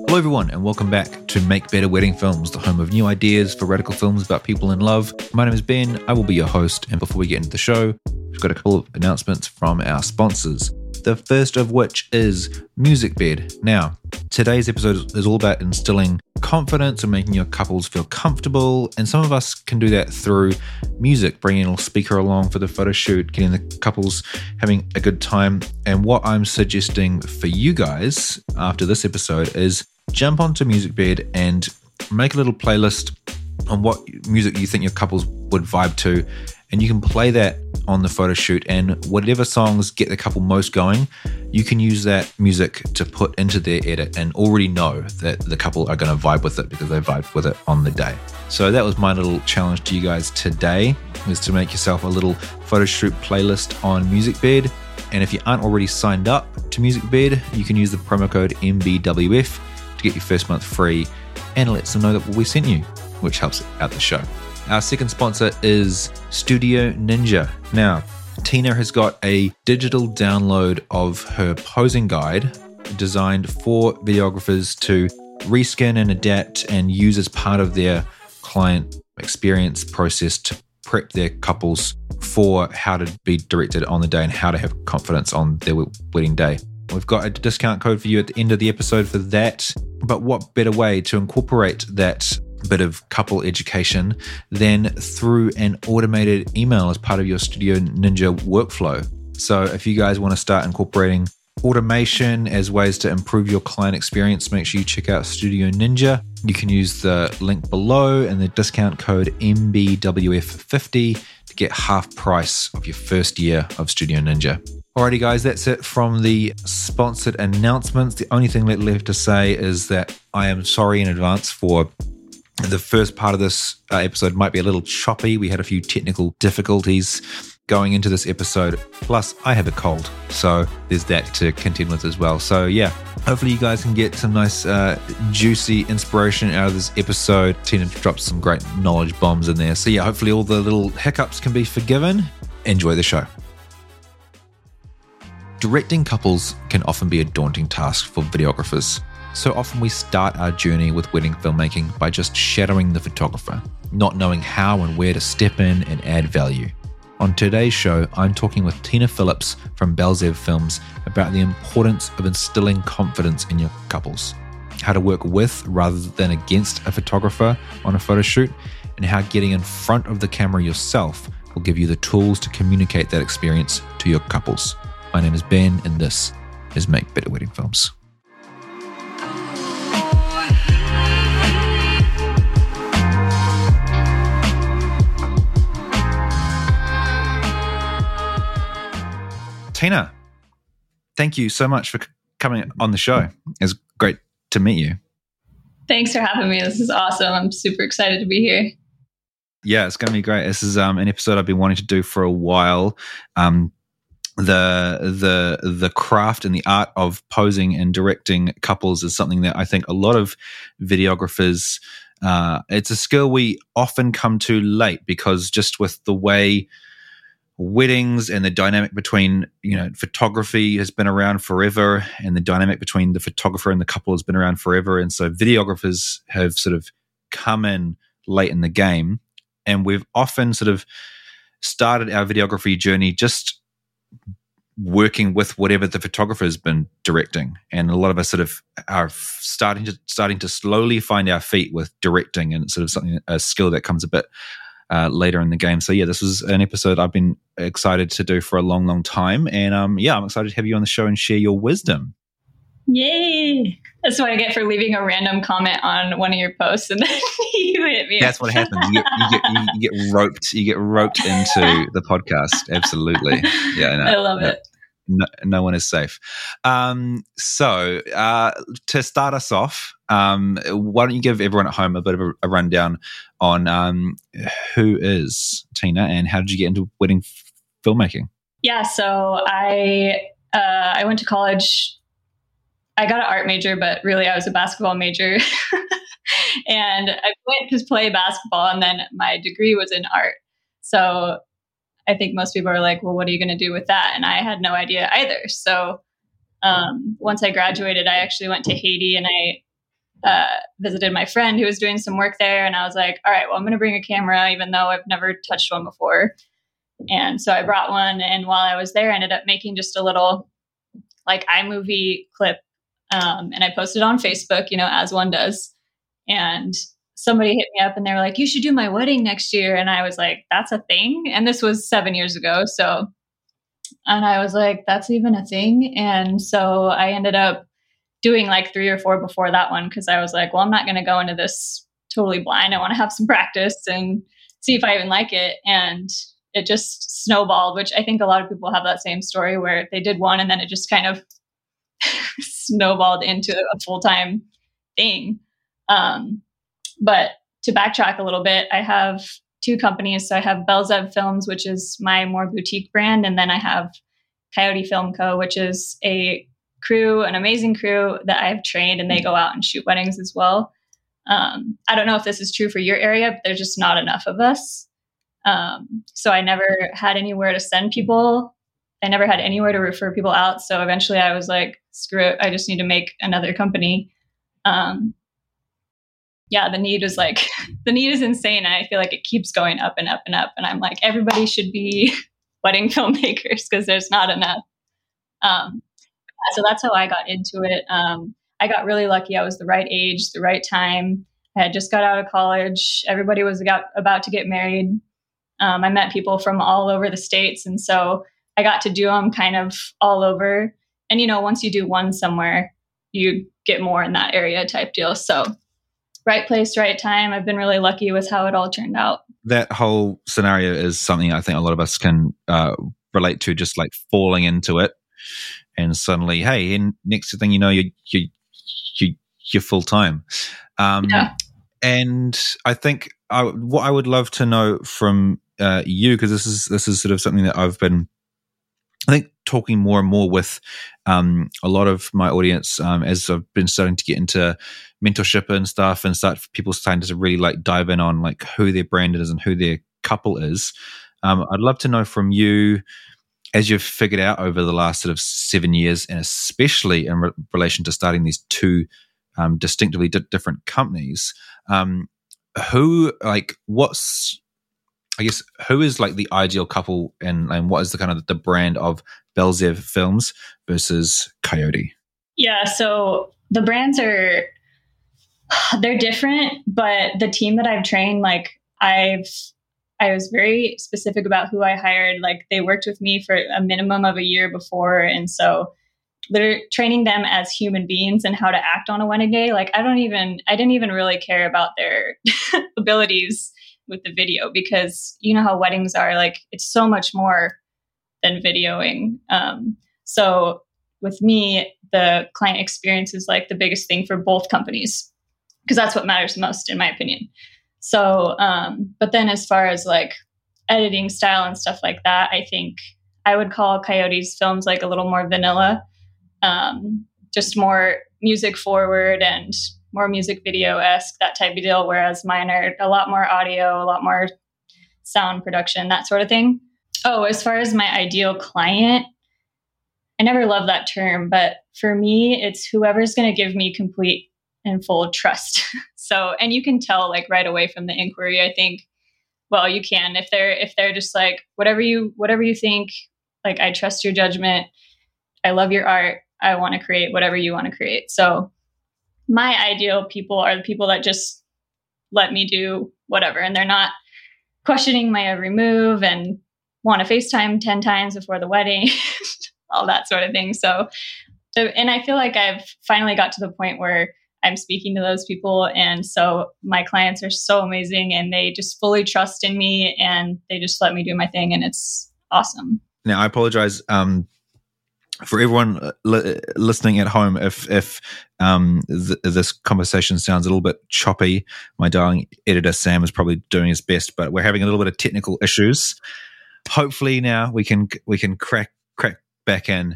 Hello everyone and welcome back to Make Better Wedding Films, the home of new ideas for radical films about people in love. My name is Ben, I will be your host, and before we get into the show, we've got a couple of announcements from our sponsors. The first of which is MusicBed. Now, today's episode is all about instilling confidence and making your couples feel comfortable, and some of us can do that through music, bringing a little speaker along for the photo shoot, getting the couples having a good time. And what I'm suggesting for you guys after this episode is jump onto MusicBed and make a little playlist on what music you think your couples would vibe to, and you can play that on the photo shoot, and whatever songs get the couple most going, you can use that music to put into their edit and already know that the couple are going to vibe with it because they vibed with it on the day. So that was my little challenge to you guys today, was to make yourself a little photo shoot playlist on MusicBed. And if you aren't already signed up to MusicBed, you can use the promo code MBWF to get your first month free and let them know that we sent you, which helps out the show. Our second sponsor is Studio Ninja. Now, Tina has got a digital download of her posing guide designed for videographers to reskin and adapt and use as part of their client experience process to prep their couples for how to be directed on the day and how to have confidence on their wedding day. We've got a discount code for you at the end of the episode for that. But what better way to incorporate that bit of couple education than through an automated email as part of your Studio Ninja workflow. So if you guys want to start incorporating automation as ways to improve your client experience, make sure you check out Studio Ninja. You can use the link below and the discount code MBWF50 to get half price of your first year of Studio Ninja. Alrighty guys, that's it from the sponsored announcements. The only thing left to say is that I am sorry in advance for the first part of this episode might be a little choppy. We had a few technical difficulties going into this episode. Plus, I have a cold, so there's that to contend with as well. So yeah, hopefully you guys can get some nice juicy inspiration out of this episode. Tina dropped some great knowledge bombs in there. So yeah, hopefully all the little hiccups can be forgiven. Enjoy the show. Directing couples can often be a daunting task for videographers. So often we start our journey with wedding filmmaking by just shadowing the photographer, not knowing how and where to step in and add value. On today's show, I'm talking with Tina Phillips from Belzev Films about the importance of instilling confidence in your couples, how to work with rather than against a photographer on a photo shoot, and how getting in front of the camera yourself will give you the tools to communicate that experience to your couples. My name is Ben, and this is Make Better Wedding Films. Tina, thank you so much for coming on the show. It's great to meet you. Thanks for having me. This is awesome. I'm super excited to be here. Yeah, it's going to be great. This is an episode I've been wanting to do for a while. The craft and the art of posing and directing couples is something that I think a lot of videographers, it's a skill we often come to late, because just with the way weddings and the dynamic between, photography has been around forever, and the dynamic between the photographer and the couple has been around forever. And so videographers have sort of come in late in the game, and we've often sort of started our videography journey just working with whatever the photographer has been directing. And a lot of us sort of are starting to slowly find our feet with directing, and sort of a skill that comes a bit later in the game. So yeah, this was an episode I've been excited to do for a long, long time. And I'm excited to have you on the show and share your wisdom. Yay! That's what I get for leaving a random comment on one of your posts, and then you hit me. That's what happens. You get roped. You get roped into the podcast. Absolutely. Yeah, I love it. No one is safe. So to start us off, why don't you give everyone at home a bit of a rundown on who is Tina and how did you get into wedding filmmaking? Yeah, so I went to college. I got an art major, but really I was a basketball major. And I went to play basketball, and then my degree was in art. So I think most people are like, well, what are you going to do with that? And I had no idea either. So once I graduated, I actually went to Haiti, and I visited my friend who was doing some work there. And I was like, all right, well, I'm going to bring a camera, even though I've never touched one before. And so I brought one. And while I was there, I ended up making just a little like iMovie clip. And I posted on Facebook, as one does. And somebody hit me up and they were like, you should do my wedding next year. And I was like, that's a thing. And this was 7 years ago. And I was like, that's even a thing. And so I ended up doing like 3 or 4 before that one, because I was like, well, I'm not going to go into this totally blind. I want to have some practice and see if I even like it. And it just snowballed, which I think a lot of people have that same story where they did one and then it just kind of snowballed into a full-time thing. But to backtrack a little bit, I have 2 companies. So I have Belzev Films, which is my more boutique brand. And then I have Coyote Film Co., which is an amazing crew that I've trained, and they go out and shoot weddings as well. I don't know if this is true for your area, but there's just not enough of us. So I never had anywhere to send people. I never had anywhere to refer people out. So eventually I was like, screw it. I just need to make another company. The need is insane. And I feel like it keeps going up and up and up. And I'm like, everybody should be wedding filmmakers because there's not enough. So that's how I got into it. I got really lucky. I was the right age, the right time. I had just got out of college. Everybody was about to get married. I met people from all over the States. And so I got to do them kind of all over. And, once you do one somewhere, you get more in that area type deal. So right place, right time. I've been really lucky with how it all turned out. That whole scenario is something I think a lot of us can relate to, just like falling into it. And suddenly, hey, and next thing you know, you're full time. And I think what I would love to know from you, because this is sort of something that I've been, I think, talking more and more with a lot of my audience as I've been starting to get into mentorship and stuff, and people starting to really like dive in on like who their brand is and who their couple is. I'd love to know from you, as you've figured out over the last sort of 7 years, and especially in relation to starting these 2 distinctively different companies, who is like the ideal couple, and what is the kind of the brand of Belzev Films versus Coyote? Yeah, so the brands they're different, but the team that I've trained, like I was very specific about who I hired. Like they worked with me for a minimum of a year before. And so they're training them as human beings and how to act on a wedding day. Like I didn't even really care about their abilities with the video, because you know how weddings are, like it's so much more than videoing. So with me, the client experience is like the biggest thing for both companies, because that's what matters most, in my opinion. So, but then as far as like editing style and stuff like that, I think I would call Coyote's films like a little more vanilla, just more music forward and more music video-esque, that type of deal. Whereas mine are a lot more audio, a lot more sound production, that sort of thing. Oh, as far as my ideal client, I never loved that term, but for me, it's whoever's going to give me complete and full trust. So, and you can tell like right away from the inquiry, I think, well, you can, if they're just like, whatever you think, like, I trust your judgment. I love your art. I want to create whatever you want to create. So my ideal people are the people that just let me do whatever. And they're not questioning my every move and want to FaceTime 10 times before the wedding, all that sort of thing. So, and I feel like I've finally got to the point where I'm speaking to those people. And so my clients are so amazing and they just fully trust in me and they just let me do my thing. And it's awesome. Now, I apologize for everyone listening at home if this conversation sounds a little bit choppy. My darling editor, Sam, is probably doing his best, but we're having a little bit of technical issues. Hopefully now we can crack back in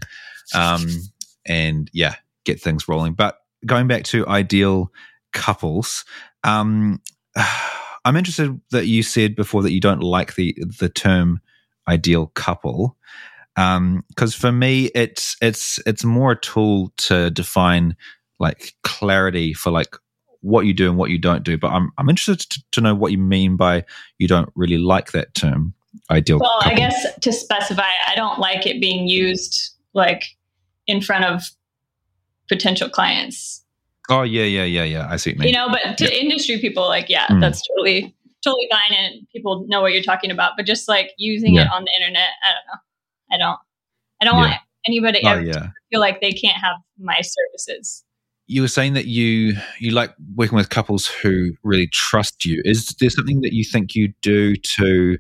and get things rolling. But going back to ideal couples, I'm interested that you said before that you don't like the term ideal couple, because for me it's more a tool to define like clarity for like what you do and what you don't do. But I'm interested to know what you mean by you don't really like that term, ideal Well, couple. I guess to specify, I don't like it being used like in front of potential clients. Oh, yeah. I see what you mean. You know, but to industry people, like, that's totally fine, and people know what you're talking about. But just like using it on the internet, I don't know. I don't want anybody ever to feel like they can't have my services. You were saying that you like working with couples who really trust you. Is there something that you think you do to,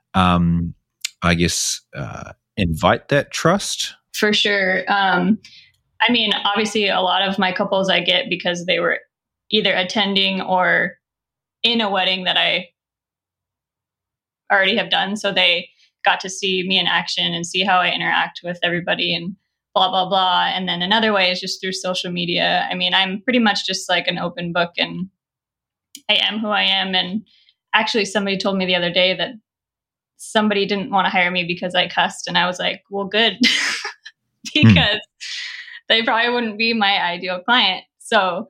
I guess, invite that trust? For sure. I mean, obviously, a lot of my couples I get because they were either attending or in a wedding that I already have done. So they got to see me in action and see how I interact with everybody and blah, blah, blah. And then another way is just through social media. I mean, I'm pretty much just like an open book, and I am who I am. And actually, somebody told me the other day that somebody didn't want to hire me because I cussed. And I was like, well, good, because they probably wouldn't be my ideal client. So,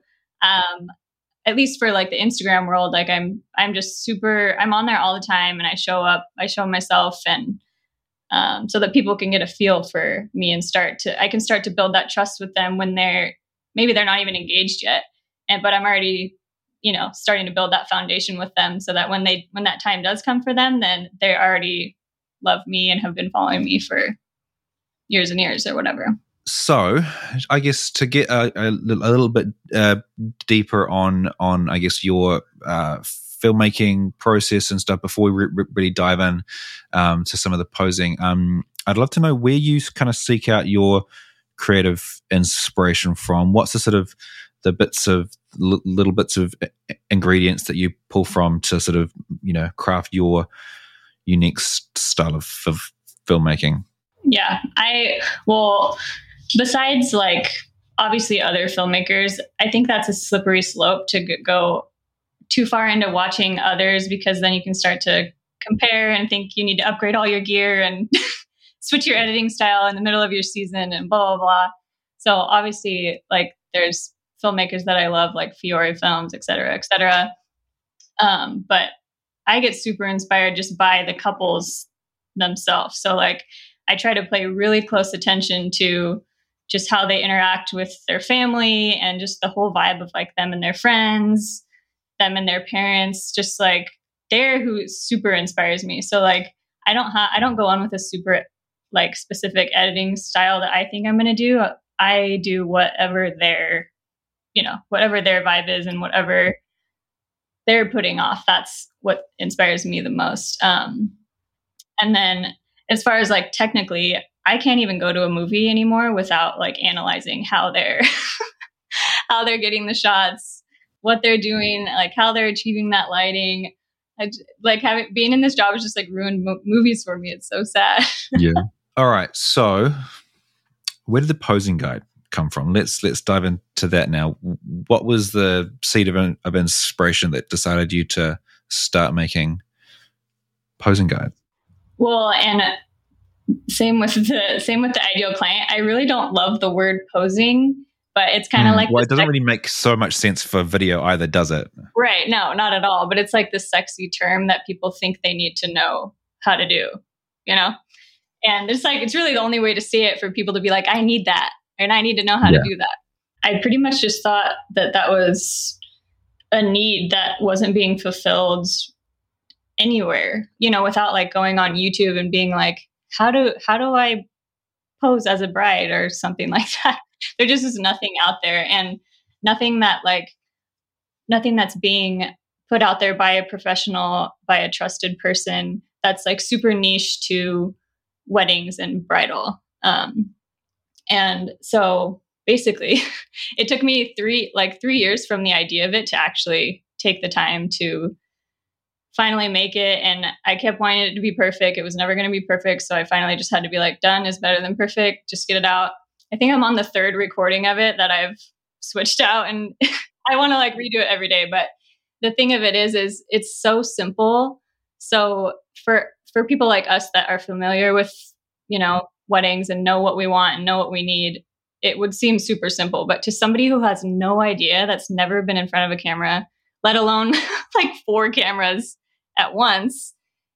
at least for like the Instagram world, like I'm just I'm on there all the time, and I show up, I show myself, and so that people can get a feel for me and I can start to build that trust with them when maybe they're not even engaged yet. But I'm already, starting to build that foundation with them, so that when that time does come for them, then they already love me and have been following me for years and years or whatever. So, I guess to get a little bit deeper on I guess your filmmaking process and stuff before we really dive in to some of the posing, I'd love to know where you kind of seek out your creative inspiration from. What's the sort of the little bits of ingredients that you pull from to sort of craft your unique style of filmmaking? Yeah, besides like obviously other filmmakers, I think that's a slippery slope to go too far into watching others, because then you can start to compare and think you need to upgrade all your gear and switch your editing style in the middle of your season and blah, blah, blah. So obviously, like, there's filmmakers that I love, like Fiore Films, et cetera, et cetera. But I get super inspired just by the couples themselves. So like, I try to pay really close attention to just how they interact with their family and just the whole vibe of like them and their friends, them and their parents, just like who super inspires me. So like, I don't go on with a super like specific editing style that I think I'm going to do. I do whatever their vibe is and whatever they're putting off. That's what inspires me the most. And then as far as like technically, I can't even go to a movie anymore without like analyzing how they're getting the shots, what they're doing, like how they're achieving that lighting. Being in this job has just like ruined movies for me. It's so sad. Yeah. All right. So where did the posing guide come from? Let's dive into that now. What was the seed of inspiration that decided you to start making posing guides? Well, and same with the ideal client. I really don't love the word posing, but it's kind of like, well, it doesn't really make so much sense for video either, does it? Right. No, not at all. But it's like this sexy term that people think they need to know how to do, and it's like, it's really the only way to say it for people to be like, I need that. And I need to know how to do that. I pretty much just thought that was a need that wasn't being fulfilled anywhere, without like going on YouTube and being like, how do I pose as a bride or something like that? There just is nothing out there, and nothing that's being put out there by a professional, by a trusted person that's like super niche to weddings and bridal. And so basically it took me 3 years from the idea of it to actually take the time to finally make it. And I kept wanting it to be perfect. It was never going to be perfect. So I finally just had to be like, done is better than perfect. Just get it out. I think I'm on the 3rd recording of it that I've switched out, and I want to like redo it every day. But the thing of it is it's so simple. So for people like us that are familiar with, weddings and know what we want and know what we need, it would seem super simple, but to somebody who has no idea, that's never been in front of a camera, let alone like 4 cameras at once,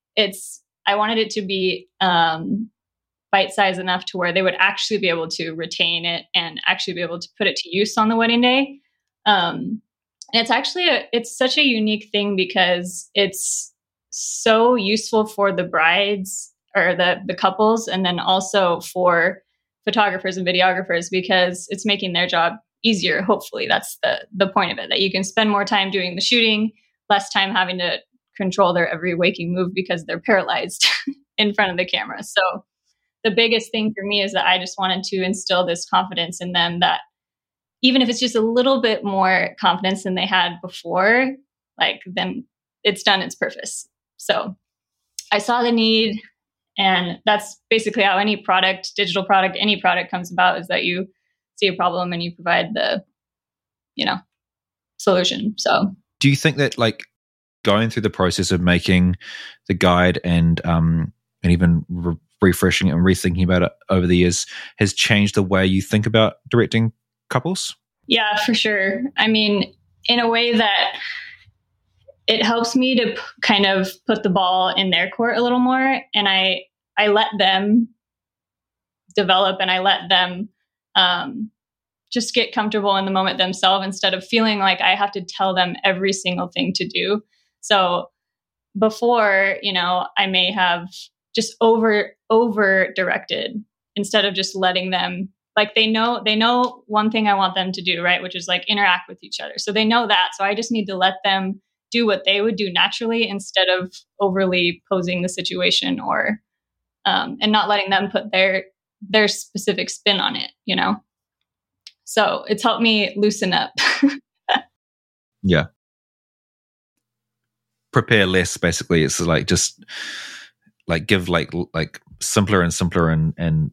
I wanted it to be bite-sized enough to where they would actually be able to retain it and actually be able to put it to use on the wedding day. And it's actually it's such a unique thing because it's so useful for the brides or the couples, and then also for photographers and videographers, because it's making their job easier. Hopefully that's the point of it, that you can spend more time doing the shooting, less time having to control their every waking move because they're paralyzed in front of the camera. So the biggest thing for me is that I just wanted to instill this confidence in them, that even if it's just a little bit more confidence than they had before, like, then it's done its purpose. So I saw the need, and that's basically how any product, digital product, any product comes about, is that you see a problem and you provide the, solution. So do you think that, like, going through the process of making the guide and even refreshing it and rethinking about it over the years has changed the way you think about directing couples? Yeah, for sure. I mean, in a way that it helps me to kind of put the ball in their court a little more. And I let them develop, and I let them just get comfortable in the moment themselves, instead of feeling like I have to tell them every single thing to do. So before, I may have just over directed, instead of just letting them, like, they know one thing I want them to do, right? Which is like interact with each other. So they know that. So I just need to let them do what they would do naturally, instead of overly posing the situation, or and not letting them put their specific spin on it, So it's helped me loosen up. Yeah. Prepare less, basically. It's like, just like give like simpler and simpler and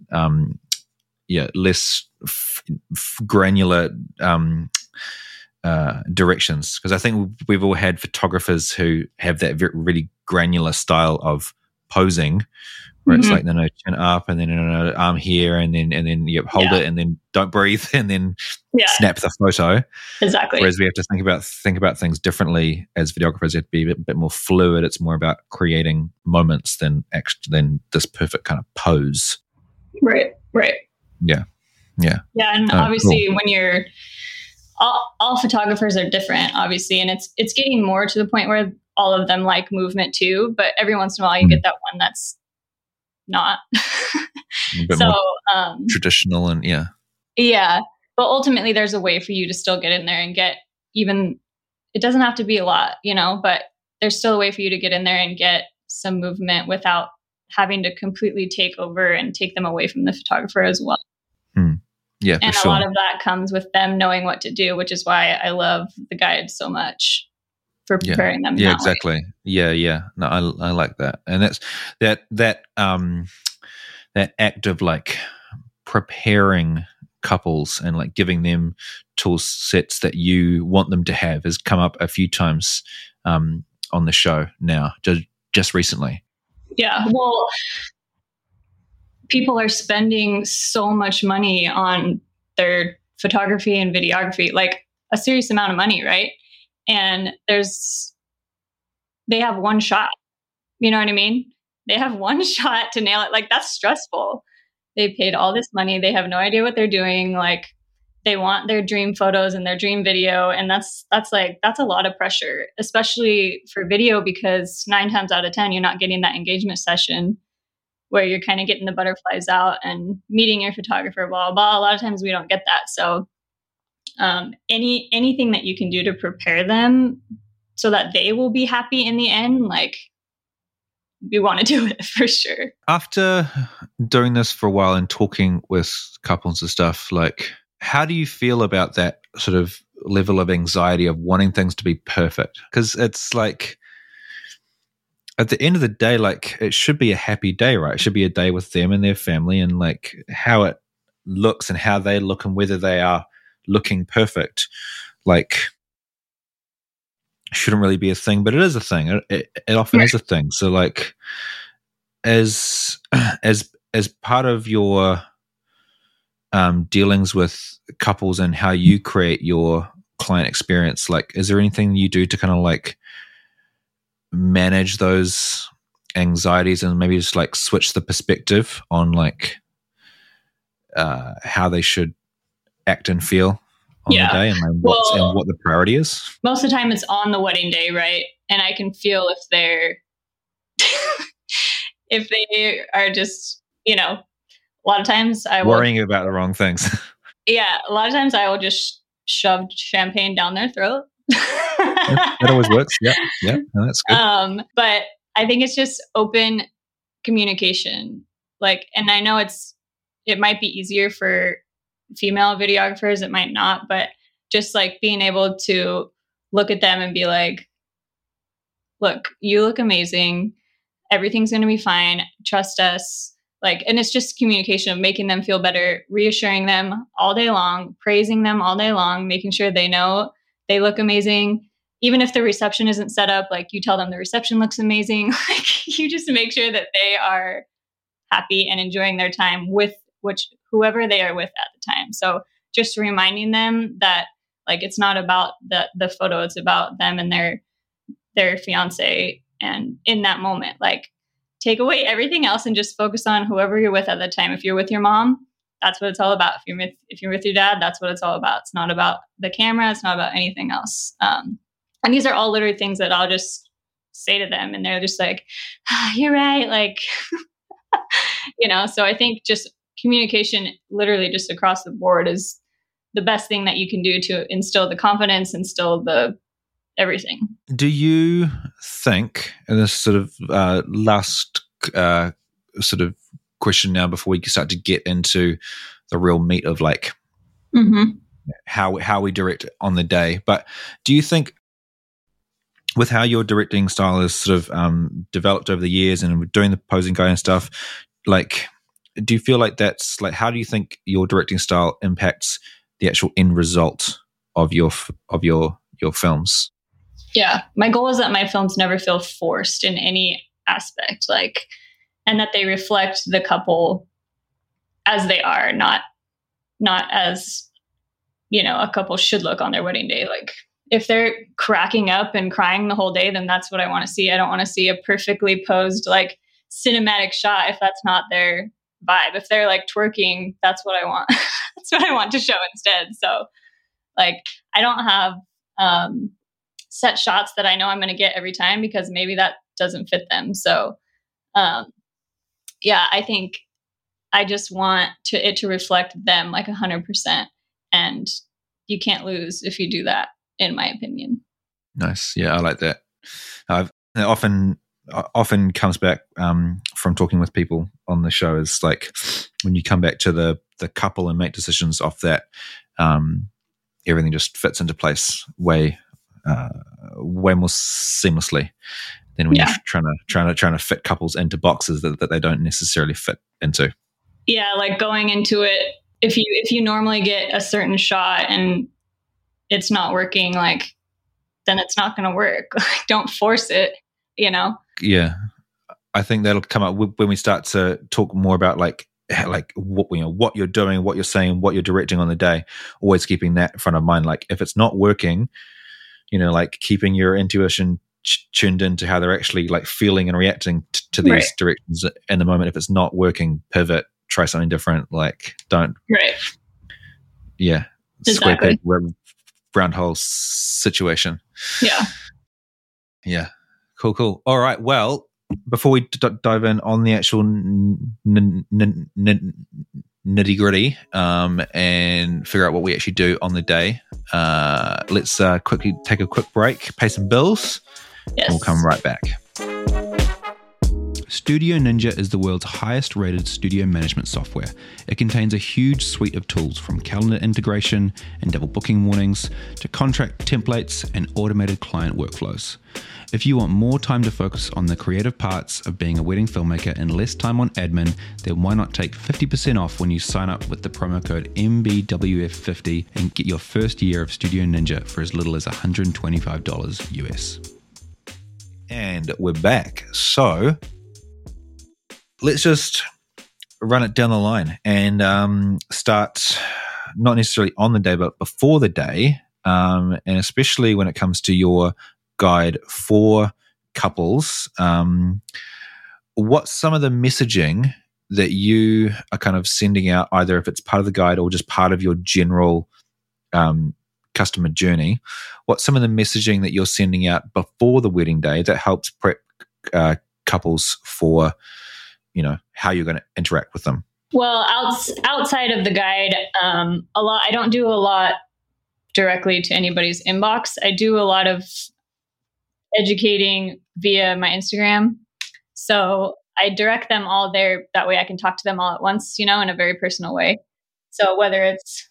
less granular directions, because I think we've all had photographers who have that really granular style of posing, where it's like, no, chin up, and then no, arm here, and then hold it, and then don't breathe, and then snap the photo. Exactly. Whereas we have to think about things differently as videographers. You have to be a bit more fluid. It's more about creating moments than this perfect kind of pose. Right. Yeah. And obviously, cool. When you're all photographers are different, obviously, and it's getting more to the point where all of them like movement too. But every once in a while, you get that one that's not. A bit more traditional, and yeah. But ultimately, there's a way for you to still get in there and get even. It doesn't have to be a lot, but there's still a way for you to get in there and get some movement without having to completely take over and take them away from the photographer as well. Yeah, and a lot of that comes with them knowing what to do, which is why I love the guide so much for preparing them. Yeah, exactly. Way. Yeah. No, I like that, and that's that act of like preparing couples and like giving them tool sets that you want them to have has come up a few times on the show now, just recently. Yeah, well, people are spending so much money on their photography and videography, like a serious amount of money, right? And they have one shot. You know what I mean? They have one shot to nail it. Like, that's stressful. They paid all this money. They have no idea what they're doing. Like, they want their dream photos and their dream video. And that's a lot of pressure, especially for video, because 9 times out of 10, you're not getting that engagement session where you're kind of getting the butterflies out and meeting your photographer, blah, blah, blah. A lot of times we don't get that. So anything that you can do to prepare them so that they will be happy in the end, like, we want to do it for sure. After doing this for a while and talking with couples and stuff, like, how do you feel about that sort of level of anxiety of wanting things to be perfect? Because it's like, at the end of the day, like, it should be a happy day, right? It should be a day with them and their family, and like how it looks and how they look and whether they are looking perfect, like, shouldn't really be a thing, but it is a thing. It often is a thing. So like, as part of your dealings with couples and how you create your client experience, like, is there anything you do to kind of like manage those anxieties and maybe just like switch the perspective on like how they should act and feel on the day, and like what the priority is? Most of the time it's on the wedding day, right? And I can feel if they're if they are just, a lot of times I will worrying about the wrong things. Yeah, a lot of times I will just shove champagne down their throat. That always works. Yeah, no, that's good. But I think it's just open communication. Like, and I know it might be easier for female videographers, it might not, but just like being able to look at them and be like, look, you look amazing. Everything's going to be fine. Trust us. Like, and it's just communication of making them feel better, reassuring them all day long, praising them all day long, making sure they know they look amazing. Even if the reception isn't set up, like you tell them the reception looks amazing. Like you just make sure that they are happy and enjoying their time with whoever they are with at the time. So just reminding them that like it's not about the photo, it's about them and their fiance. And in that moment, like take away everything else and just focus on whoever you're with at the time. If you're with your mom, that's what it's all about. If you're with your dad, that's what it's all about. It's not about the camera. It's not about anything else. And these are all literally things that I'll just say to them, and they're just like, "You're right." Like, So I think just communication, literally just across the board, is the best thing that you can do to instill the confidence, instill the everything. Do you think, and this sort of last sort of question now before we start to get into the real meat of like how we direct on the day, but do you think with how your directing style is sort of developed over the years and doing the posing guide and stuff, like, do you feel like that's like, how do you think your directing style impacts the actual end result of your films? Yeah, my goal is that my films never feel forced in any aspect, like, and that they reflect the couple as they are, not as, a couple should look on their wedding day. Like, if they're cracking up and crying the whole day, then that's what I want to see. I don't want to see a perfectly posed, like, cinematic shot if that's not their vibe. If they're like twerking, that's what I want. That's what I want to show instead. So, like, I don't have set shots that I know I'm going to get every time because maybe that doesn't fit them. So, I think I just want it to reflect them like 100%. And you can't lose if you do that, in my opinion. Nice. Yeah, I like that. It often comes back from talking with people on the show is like when you come back to the couple and make decisions off that, everything just fits into place way more seamlessly than when you're trying to fit couples into boxes that they don't necessarily fit into. Yeah, like going into it, if you normally get a certain shot and it's not working, like, then it's not going to work. Don't force it, Yeah, I think that'll come up when we start to talk more about like what you're doing, what you're saying, what you're directing on the day. Always keeping that in front of mind. Like, if it's not working, like keeping your intuition tuned into how they're actually like feeling and reacting to these directions in the moment. If it's not working, pivot, try something different. Like, don't. Right. Yeah. Square peg, round hole situation. Yeah. Yeah. Cool. All right. Well, before we dive in on the actual nitty gritty and figure out what we actually do on the day, let's quickly take a quick break, pay some bills, yes. And we'll come right back. Studio Ninja is the world's highest rated studio management software. It contains a huge suite of tools from calendar integration and double booking warnings to contract templates and automated client workflows. If you want more time to focus on the creative parts of being a wedding filmmaker and less time on admin, then why not take 50% off when you sign up with the promo code MBWF50 and get your first year of Studio Ninja for as little as $125 US. And we're back. So let's just run it down the line and start not necessarily on the day, but before the day, and especially when it comes to your guide for couples, what's some of the messaging that you are kind of sending out, either if it's part of the guide or just part of your general customer journey? What's some of the messaging that you're sending out before the wedding day that helps prep couples for, how you're going to interact with them? Well, outside of the guide, I don't do a lot directly to anybody's inbox. I do a lot of educating via my Instagram. So I direct them all there. That way I can talk to them all at once, in a very personal way. So whether it's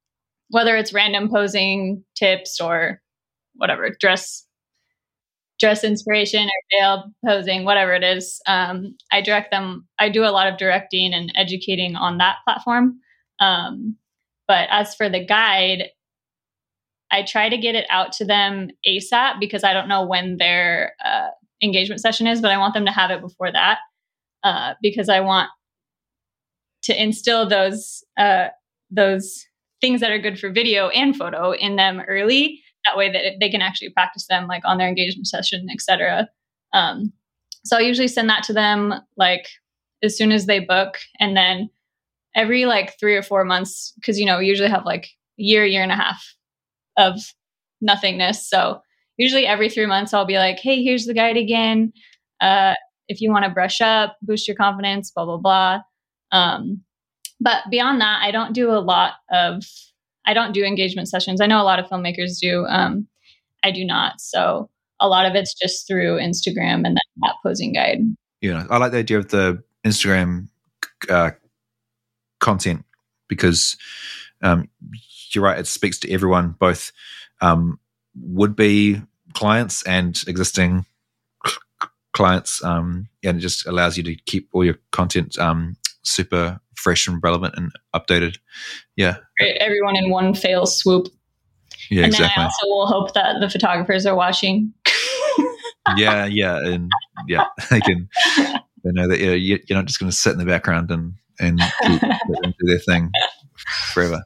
random posing tips or whatever, dress inspiration or veil posing, whatever it is, I direct them. I do a lot of directing and educating on that platform. But as for the guide, I try to get it out to them ASAP because I don't know when their engagement session is, but I want them to have it before that because I want to instill those things that are good for video and photo in them early. That way that they can actually practice them like on their engagement session, etc. So I usually send that to them like as soon as they book, and then every like 3 or 4 months, because we usually have like a year and a half of nothingness. So usually every 3 months I'll be like, hey, here's the guide again. If you want to brush up, boost your confidence, blah, blah, blah. But beyond that, I don't do engagement sessions. I know a lot of filmmakers do. I do not. So a lot of it's just through Instagram and then that posing guide. Yeah. I like the idea of the Instagram content because you're right. It speaks to everyone, both would-be clients and existing clients. And it just allows you to keep all your content super fresh and relevant and updated. Yeah. Great. Everyone in one fail swoop. Yeah, and exactly. then I also will hope that the photographers are watching. Yeah. And yeah, they know that you're not just going to sit in the background and let them do their thing forever.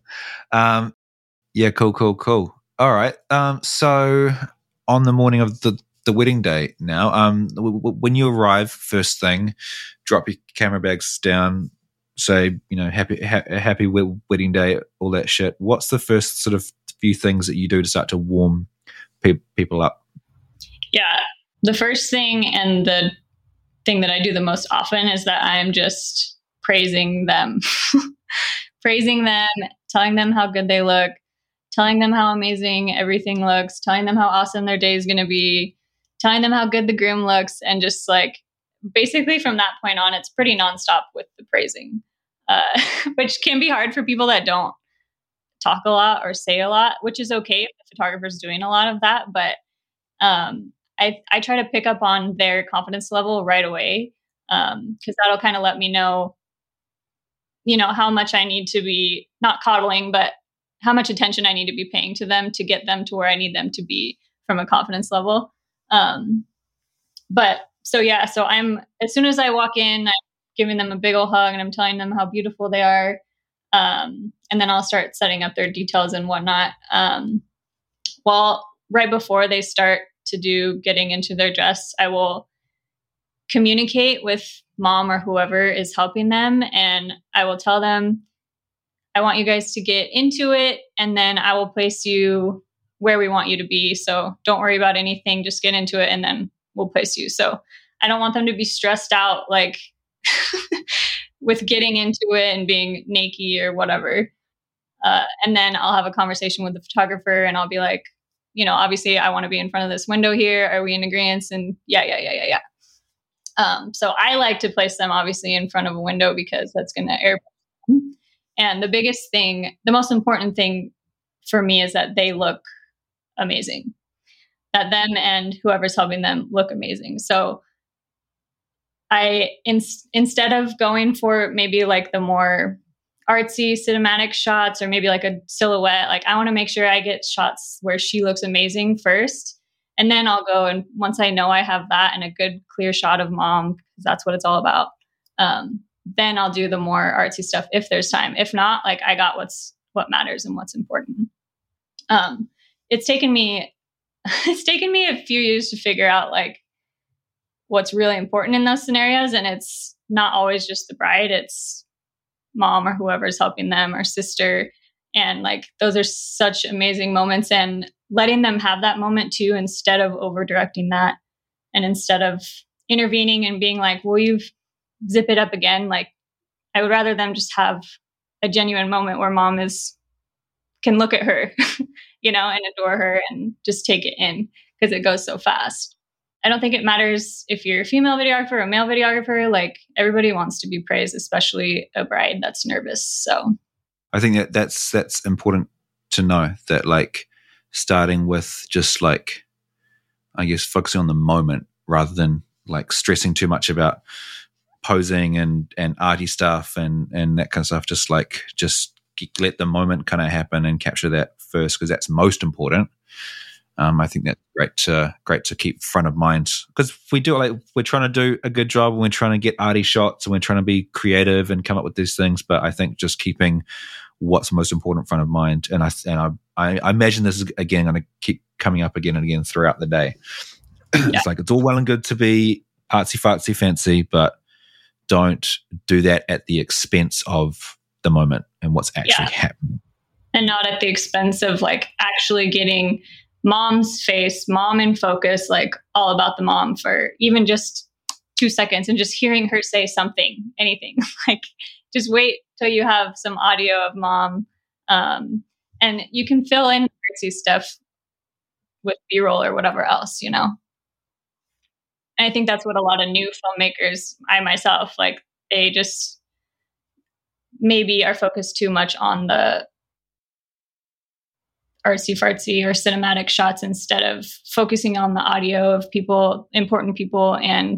Yeah, cool. All right. So on the morning of the wedding day now, when you arrive, first thing, drop your camera bags down, say, happy wedding day, all that shit. What's the first sort of few things that you do to start to warm people up? Yeah. The first thing and the thing that I do the most often is that I'm just praising them, telling them how good they look, telling them how amazing everything looks, telling them how awesome their day is going to be, telling them how good the groom looks. And just like, basically from that point on, it's pretty nonstop with the praising, which can be hard for people that don't talk a lot or say a lot, which is okay if the photographer's doing a lot of that. But I try to pick up on their confidence level right away because that'll kind of let me know, how much I need to be not coddling, but how much attention I need to be paying to them to get them to where I need them to be from a confidence level. So I'm, as soon as I walk in, I'm giving them a big old hug and I'm telling them how beautiful they are. And then I'll start setting up their details and whatnot. Right before they start to getting into their dress, I will communicate with mom or whoever is helping them. And I will tell them, I want you guys to get into it. And then I will place you where we want you to be. So don't worry about anything, just get into it. And then we'll place you. So I don't want them to be stressed out, like with getting into it and being naked or whatever. And then I'll have a conversation with the photographer and I'll be like, obviously I want to be in front of this window here. Are we in agreement? And yeah. So I like to place them obviously in front of a window because that's going to air. And the most important thing for me is that they look amazing, that them and whoever's helping them look amazing. So instead of going for maybe like the more artsy cinematic shots or maybe like a silhouette, like I want to make sure I get shots where she looks amazing first. And then I'll go, and once I know I have that and a good clear shot of mom, because that's what it's all about, then I'll do the more artsy stuff if there's time. If not, like I got what matters and what's important. It's taken me a few years to figure out like what's really important in those scenarios. And it's not always just the bride, it's mom or whoever's helping them or sister. And like, those are such amazing moments, and letting them have that moment too, instead of over directing that. And instead of intervening and being like, will you zip it up again? Like, I would rather them just have a genuine moment where mom can look at her, and adore her and just take it in, because it goes so fast. I don't think it matters if you're a female videographer or a male videographer. Like, everybody wants to be praised, especially a bride that's nervous. So I think that's important to know, that like starting with just like, I guess, focusing on the moment rather than like stressing too much about posing and arty stuff and that kind of stuff. Just let the moment kind of happen and capture that first, because that's most important. I think that's great to keep front of mind, because if we do it, like, we're trying to do a good job and we're trying to get arty shots and we're trying to be creative and come up with these things. But I think just keeping what's most important front of mind. And I imagine this is again going to keep coming up again and again throughout the day. Yeah. It's like, it's all well and good to be artsy fartsy fancy, but don't do that at the expense of the moment and what's actually happening. And not at the expense of like actually getting mom's face, mom in focus, like all about the mom for even just 2 seconds, and just hearing her say something, anything. Like, just wait till you have some audio of mom. And you can fill in artsy stuff with B-roll or whatever else, And I think that's what a lot of new filmmakers, I myself, like, they just maybe are focused too much on the artsy fartsy or cinematic shots instead of focusing on the audio of people, important people, and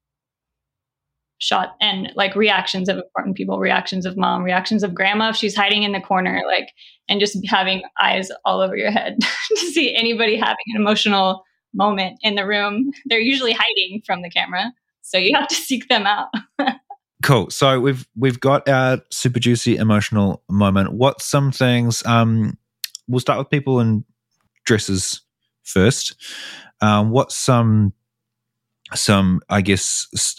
shot and like reactions of important people, reactions of mom, reactions of grandma if she's hiding in the corner, like, and just having eyes all over your head to see anybody having an emotional moment in the room. They're usually hiding from the camera, so you have to seek them out. Cool. So we've got our super juicy emotional moment. What's some things? We'll start with people in dresses first. What's some I guess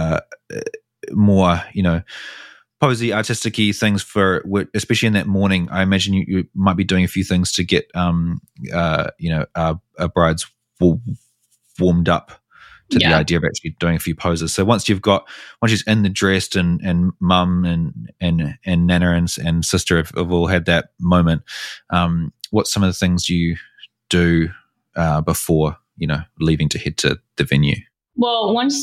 more posy, artistic-y things for, especially in that morning. I imagine you might be doing a few things to get our brides warmed up to the idea of actually doing a few poses. So once she's in the dress and mum and nana and sister have all had that moment, what's some of the things you do before leaving to head to the venue? Well, once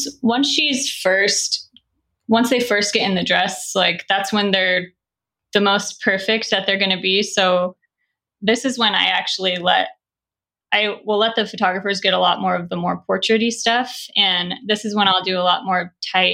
they first get in the dress, like, that's when they're the most perfect that they're going to be. So this is when I will let the photographers get a lot more of the more portraity stuff. And this is when I'll do a lot more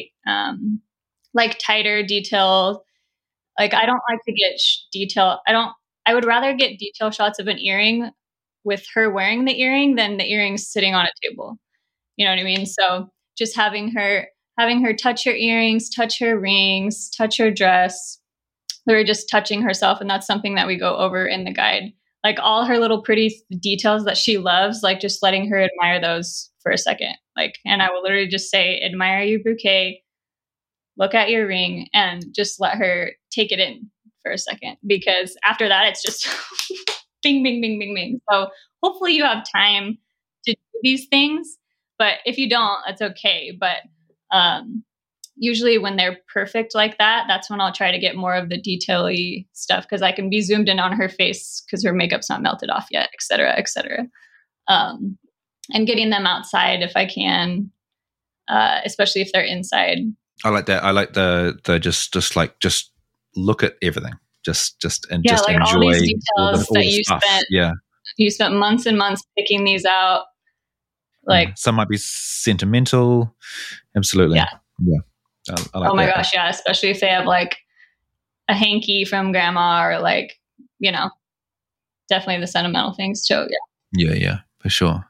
tighter detail. Like, I don't like to get detail. I would rather get detail shots of an earring with her wearing the earring than the earrings sitting on a table. You know what I mean? So just having her touch her earrings, touch her rings, touch her dress, or just touching herself. And that's something that we go over in the guide. Like, all her little pretty details that she loves, like, just letting her admire those for a second. Like, and I will literally just say, admire your bouquet, look at your ring, and just let her take it in for a second. Because after that, it's just bing, bing, bing, bing, bing. So hopefully you have time to do these things. But if you don't, that's okay. But usually when they're perfect like that, that's when I'll try to get more of the detail-y stuff, because I can be zoomed in on her face because her makeup's not melted off yet, et cetera, et cetera. And getting them outside if I can, especially if they're inside. I like that. I like the just look at everything. Just like enjoy all these details that you stuff. spent. You spent months and months picking these out. Like, some might be sentimental. Absolutely. Yeah. I like oh my that. gosh, yeah. Especially if they have like a hanky from grandma, or like, definitely the sentimental things too. Yeah, for sure.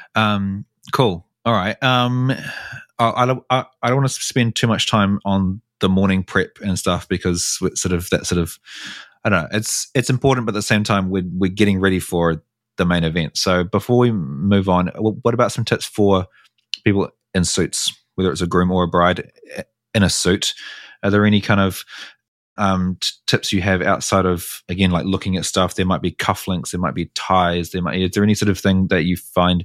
Cool. All right. I don't want to spend too much time on the morning prep and stuff, because it's I don't know, it's important, but at the same time we're getting ready for the main event. So before we move on, what about some tips for people in suits, whether it's a groom or a bride in a suit? Are there any kind of tips you have outside of, again, like looking at stuff? There might be cufflinks, there might be ties, is there any sort of thing that you find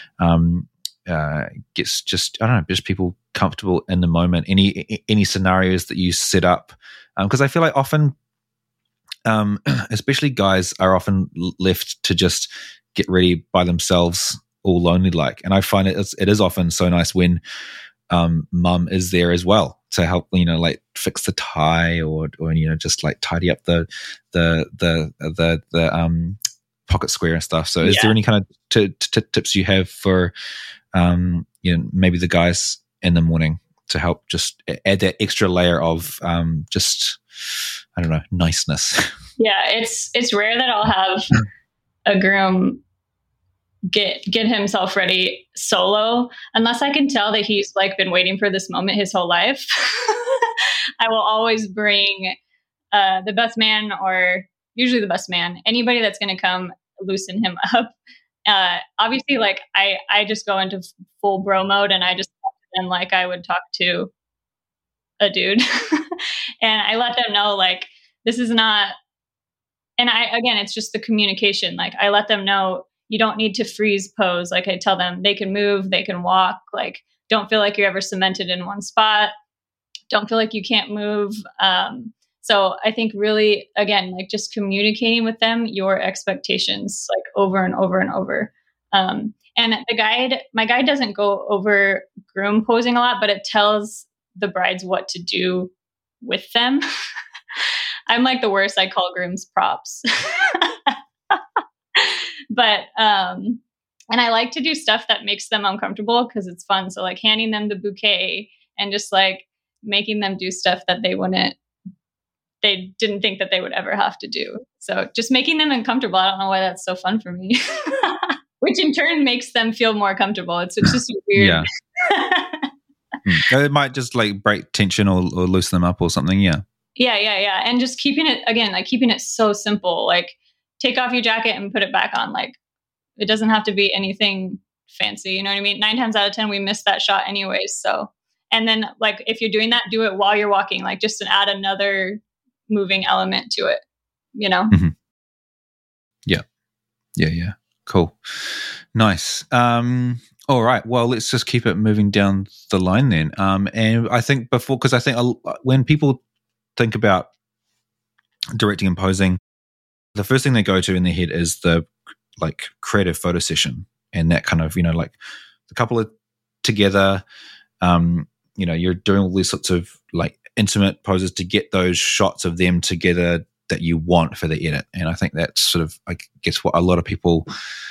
gets just, I don't know, just people comfortable in the moment? Any scenarios that you set up? Because I feel like often, especially guys are often left to just get ready by themselves, all lonely like. And I find it is often so nice when mum is there as well to help, like fix the tie or just like tidy up the pocket square and stuff. So is there any kind of tips you have for maybe the guys in the morning to help just add that extra layer of just, I don't know, niceness? Yeah, it's rare that I'll have a groom get himself ready solo, unless I can tell that he's like been waiting for this moment his whole life. I will always bring the best man, or usually the best man, anybody that's going to come loosen him up. Obviously, like I just go into full bro mode and I just talk to them like I would talk to a dude. And I let them know, like, this is not, and again, it's just the communication. Like, I let them know you don't need to freeze pose. Like, I tell them they can move, they can walk. Like, don't feel like you're ever cemented in one spot. Don't feel like you can't move. So I think really, again, like just communicating with them your expectations, like over and over and over. And my guide doesn't go over groom posing a lot, but it tells the brides what to do with them. I'm like the worst. I call grooms props. But, and I like to do stuff that makes them uncomfortable because it's fun. So like handing them the bouquet and just like making them do stuff that they didn't think that they would ever have to do. So just making them uncomfortable. I don't know why that's so fun for me, which in turn makes them feel more comfortable. It's just weird. Yeah. It might just like break tension or loosen them up or something. Yeah. Yeah. And just keeping it so simple. Like, take off your jacket and put it back on. Like, it doesn't have to be anything fancy. You know what I mean? 9 times out of 10, we miss that shot anyways. So, and then like, if you're doing that, do it while you're walking, like just to add another moving element to it, Mm-hmm. Yeah. Cool. Nice. All right. Well, let's just keep it moving down the line then. And I think because I think when people think about directing and posing, the first thing they go to in their head is the like creative photo session, and that kind of, like the couple are together, you're doing all these sorts of like intimate poses to get those shots of them together that you want for the edit. And I think that's sort of, I guess, what a lot of people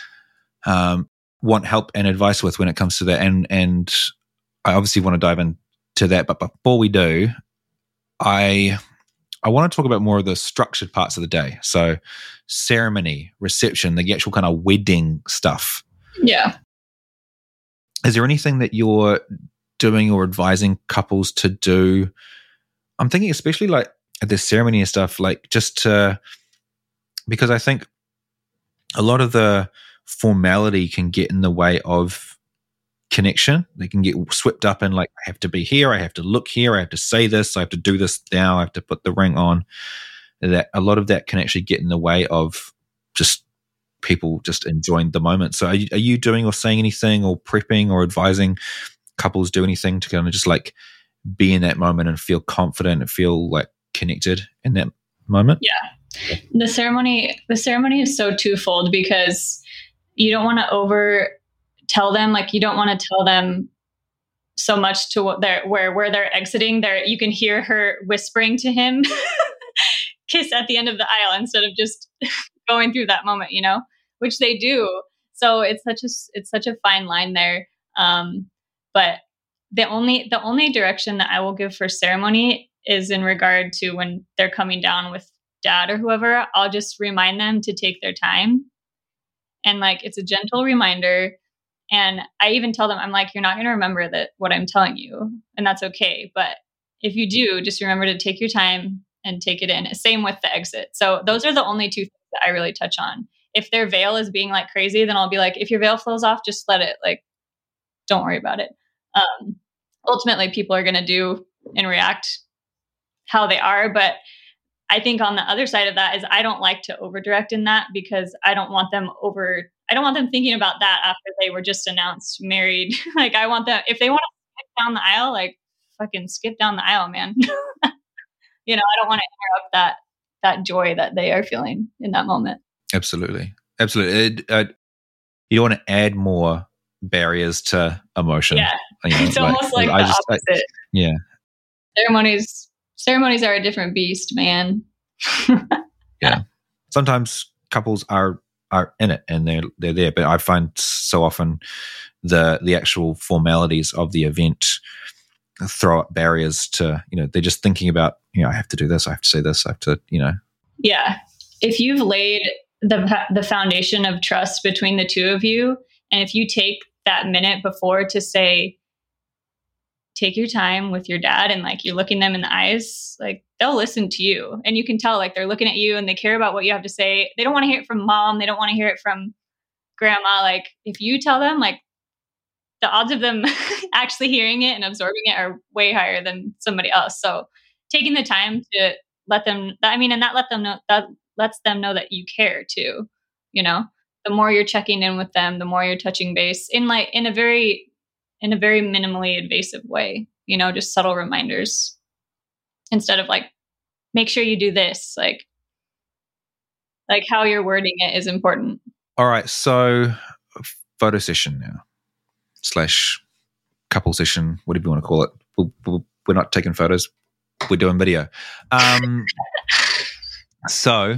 want help and advice with when it comes to that. And I obviously want to dive into that, but before we do, I want to talk about more of the structured parts of the day. So ceremony, reception, the actual kind of wedding stuff. Yeah. Is there anything that you're doing or advising couples to do? I'm thinking especially like at the ceremony and stuff, like just to, because I think a lot of the formality can get in the way of connection. They can get swept up in like, I have to be here, I have to look here, I have to say this, I have to do this now, I have to put the ring on. That a lot of that can actually get in the way of just people just enjoying the moment. So are you doing or saying anything or prepping or advising couples do anything to kind of just like be in that moment and feel confident and feel like connected in that moment? Yeah. The ceremony is so twofold, because you don't want to over tell them, like you don't want to tell them so much to what where they're exiting. You can hear her whispering to him, kiss at the end of the aisle, instead of just going through that moment, which they do. So it's such a fine line there. But the only direction that I will give for ceremony is in regard to when they're coming down with dad or whoever. I'll just remind them to take their time, and like it's a gentle reminder. And I even tell them, I'm like, you're not going to remember what I'm telling you, and that's okay. But if you do, just remember to take your time and take it in. Same with the exit. So those are the only two things that I really touch on. If their veil is being like crazy, then I'll be like, if your veil flows off, just let it, like, don't worry about it. Ultimately, people are going to do and react how they are. But I think on the other side of that is I don't like to over direct in that, because I don't want them thinking about that after they were just announced married. Like, I want them, if they want to skip down the aisle, like, fucking skip down the aisle, man. I don't want to interrupt that joy that they are feeling in that moment. Absolutely. You don't want to add more barriers to emotion. Yeah. It's almost like the opposite. Yeah. Ceremonies are a different beast, man. Yeah. Sometimes couples are in it and they're there, but I find so often the actual formalities of the event throw up barriers to, they're just thinking about, I have to do this, I have to say this, I have to, Yeah. If you've laid the foundation of trust between the two of you, and if you take that minute before to say, take your time with your dad, and like you're looking them in the eyes, like they'll listen to you, and you can tell like they're looking at you and they care about what you have to say. They don't want to hear it from mom. They don't want to hear it from grandma. Like, if you tell them, like, the odds of them actually hearing it and absorbing it are way higher than somebody else. So taking the time to let them, and that lets them know that you care too. The more you're checking in with them, the more you're touching base in a very minimally invasive way, just subtle reminders instead of like, make sure you do this, like how you're wording it is important. All right. So photo session now / couple session, whatever you want to call it. We're not taking photos. We're doing video. So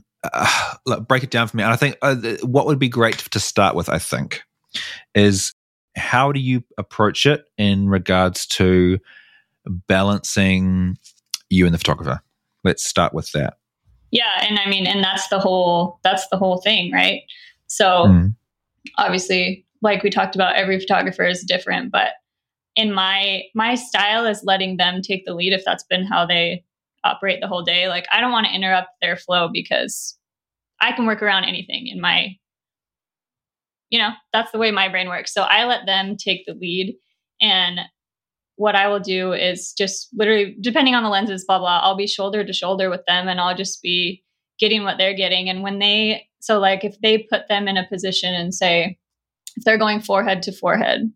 break it down for me. And I think what would be great to start with, I think, is how do you approach it in regards to balancing you and the photographer? Let's start with that. Yeah. And that's the whole thing, right? So obviously, like we talked about, every photographer is different, but in my style is letting them take the lead if that's been how they operate the whole day. Like, I don't want to interrupt their flow because I can work around anything in my, that's the way my brain works. So I let them take the lead, and what I will do is just literally, depending on the lenses, blah, blah, I'll be shoulder to shoulder with them, and I'll just be getting what they're getting. And if they put them in a position and say, if they're going forehead to forehead,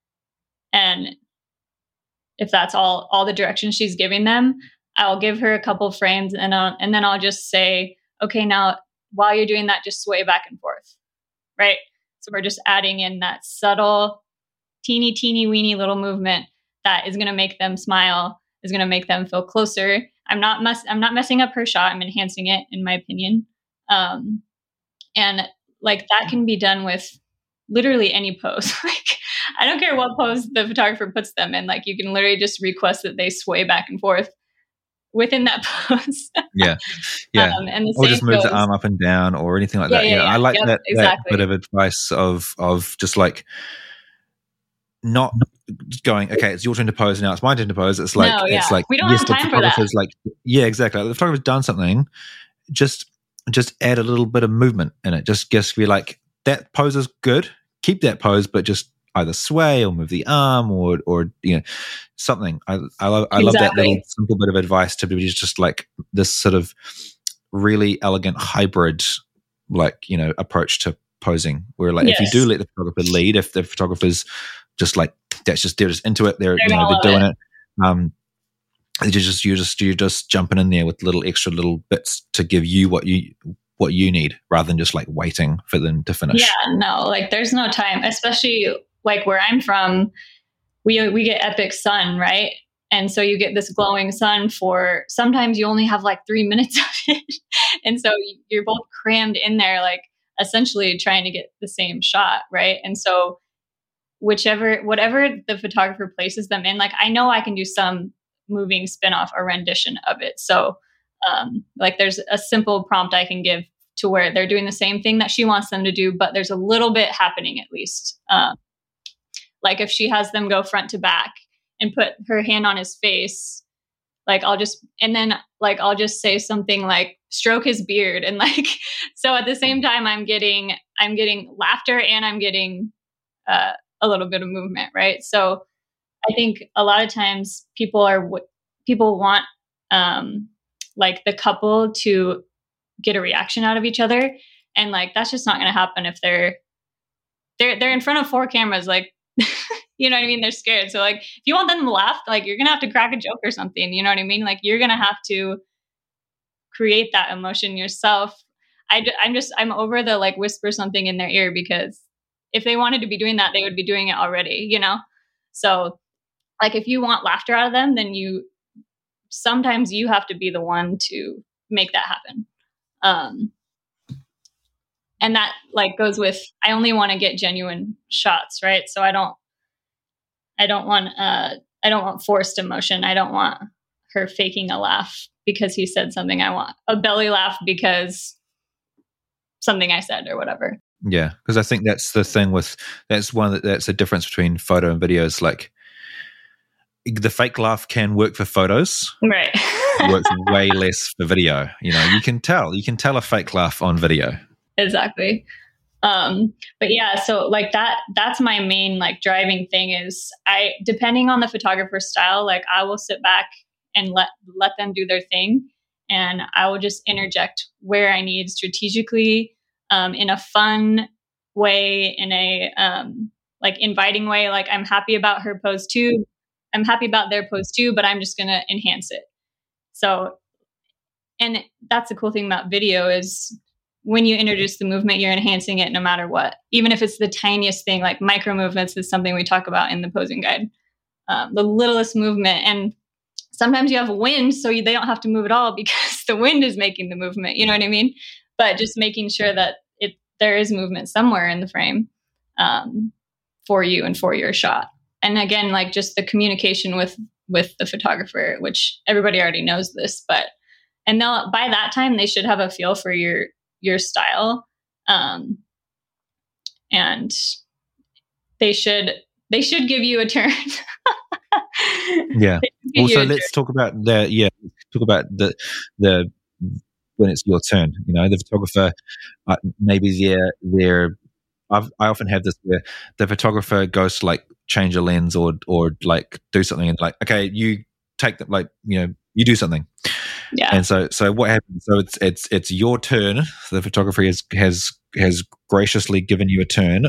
and if that's all the direction she's giving them, I'll give her a couple frames, and then I'll just say, okay, now while you're doing that, just sway back and forth, right? So we're just adding in that subtle, teeny weeny little movement that is going to make them smile, is going to make them feel closer. I'm not messing up her shot. I'm enhancing it, in my opinion. And like that can be done with literally any pose. Like, I don't care what pose the photographer puts them in. Like, you can literally just request that they sway back and forth within that pose. Yeah. And or just move the arm up and down or anything like that. Yeah. I like that bit of advice of just like not going, okay, it's your turn to pose now, it's my turn to pose. It's like, it's like, we don't have time for that. Like, yeah, exactly. The photographer's done something, just add a little bit of movement in it. Just be like, that pose is good, keep that pose, but just either sway or move the arm or something. I love that little simple bit of advice to be just like this sort of really elegant hybrid, like, approach to posing, where like if you do let the photographer lead, if the photographer's just like, they're just into it, they're doing it. You're just jumping in there with extra little bits to give you what you need, rather than just like waiting for them to finish. Yeah, no, like there's no time, especially like where I'm from, we get epic sun, right? And so you get this glowing sun for, sometimes you only have like 3 minutes of it. And so you're both crammed in there, like essentially trying to get the same shot, right? And so whatever the photographer places them in, like I know I can do some moving spin-off or rendition of it. So like there's a simple prompt I can give to where they're doing the same thing that she wants them to do, but there's a little bit happening at least. Like if she has them go front to back and put her hand on his face, like I'll just say something like stroke his beard. And like, so at the same time, I'm getting laughter and I'm getting a little bit of movement. Right. So I think a lot of times people want like the couple to get a reaction out of each other. And like, that's just not going to happen if they're in front of 4 cameras. Like, you know what I mean? They're scared. So like, if you want them to laugh, like you're going to have to crack a joke or something. You know what I mean? Like you're going to have to create that emotion yourself. I'm over the like whisper something in their ear, because if they wanted to be doing that, they would be doing it already, you know? So like, if you want laughter out of them, then sometimes you have to be the one to make that happen. And that like goes with, I only want to get genuine shots, right? So I don't want forced emotion. I don't want her faking a laugh because he said something. I want a belly laugh because something I said or whatever. Yeah, because I think that's the thing that's the difference between photo and videos. Like the fake laugh can work for photos, right? Works way less for video. You know, you can tell a fake laugh on video. Exactly. But yeah, so like that's my main like driving thing is depending on the photographer's style, like I will sit back and let them do their thing. And I will just interject where I need strategically, in a fun way, in a, like inviting way. Like I'm happy about her pose too. I'm happy about their pose too, but I'm just going to enhance it. So, and that's the cool thing about video is when you introduce the movement, you're enhancing it no matter what. Even if it's the tiniest thing, like micro movements is something we talk about in the posing guide. The littlest movement. And sometimes you have wind, so they don't have to move at all because the wind is making the movement. You know what I mean? But just making sure that there is movement somewhere in the frame, for you and for your shot. And again, like just the communication with the photographer, which everybody already knows this, and by that time they should have a feel for your style. And they should give you a turn. Yeah. Also, let's talk about the when it's your turn. You know, the photographer, maybe they're. I often have this where the photographer goes to like change a lens or like do something, and like, okay, you take that, like, you know, you do something. Yeah. And so what happens? So it's your turn. The photographer has graciously given you a turn.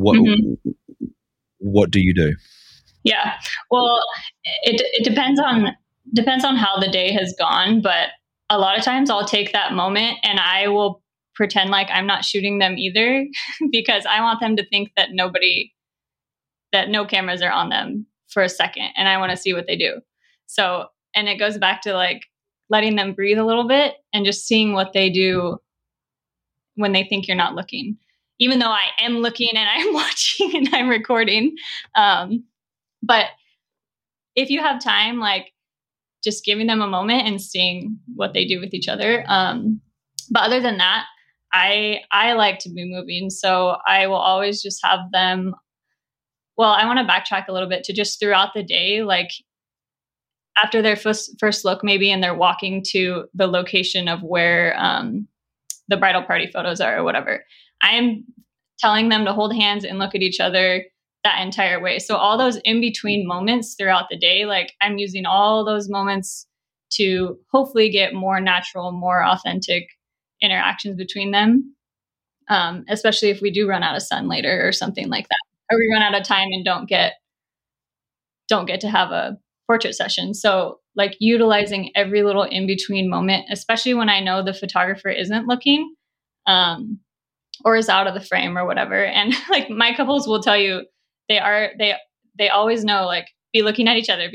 What do you do? Yeah. Well, it depends on how the day has gone, but a lot of times I'll take that moment and I will pretend like I'm not shooting them either, because I want them to think that no cameras are on them for a second, and I want to see what they do. So, and it goes back to like letting them breathe a little bit and just seeing what they do when they think you're not looking, even though I am looking and I'm watching and I'm recording. But if you have time, like just giving them a moment and seeing what they do with each other. But other than that, I like to be moving. So I will always just have them. Well, I want to backtrack a little bit to just throughout the day, like after their first look, maybe, and they're walking to the location of where the bridal party photos are or whatever. I'm telling them to hold hands and look at each other that entire way. So all those in between moments throughout the day, like I'm using all those moments to hopefully get more natural, more authentic interactions between them. Especially if we do run out of sun later or something like that, or we run out of time and don't get to have a portrait session. So like utilizing every little in between moment, especially when I know the photographer isn't looking, or is out of the frame or whatever. And like my couples will tell you, they always know, like, be looking at each other.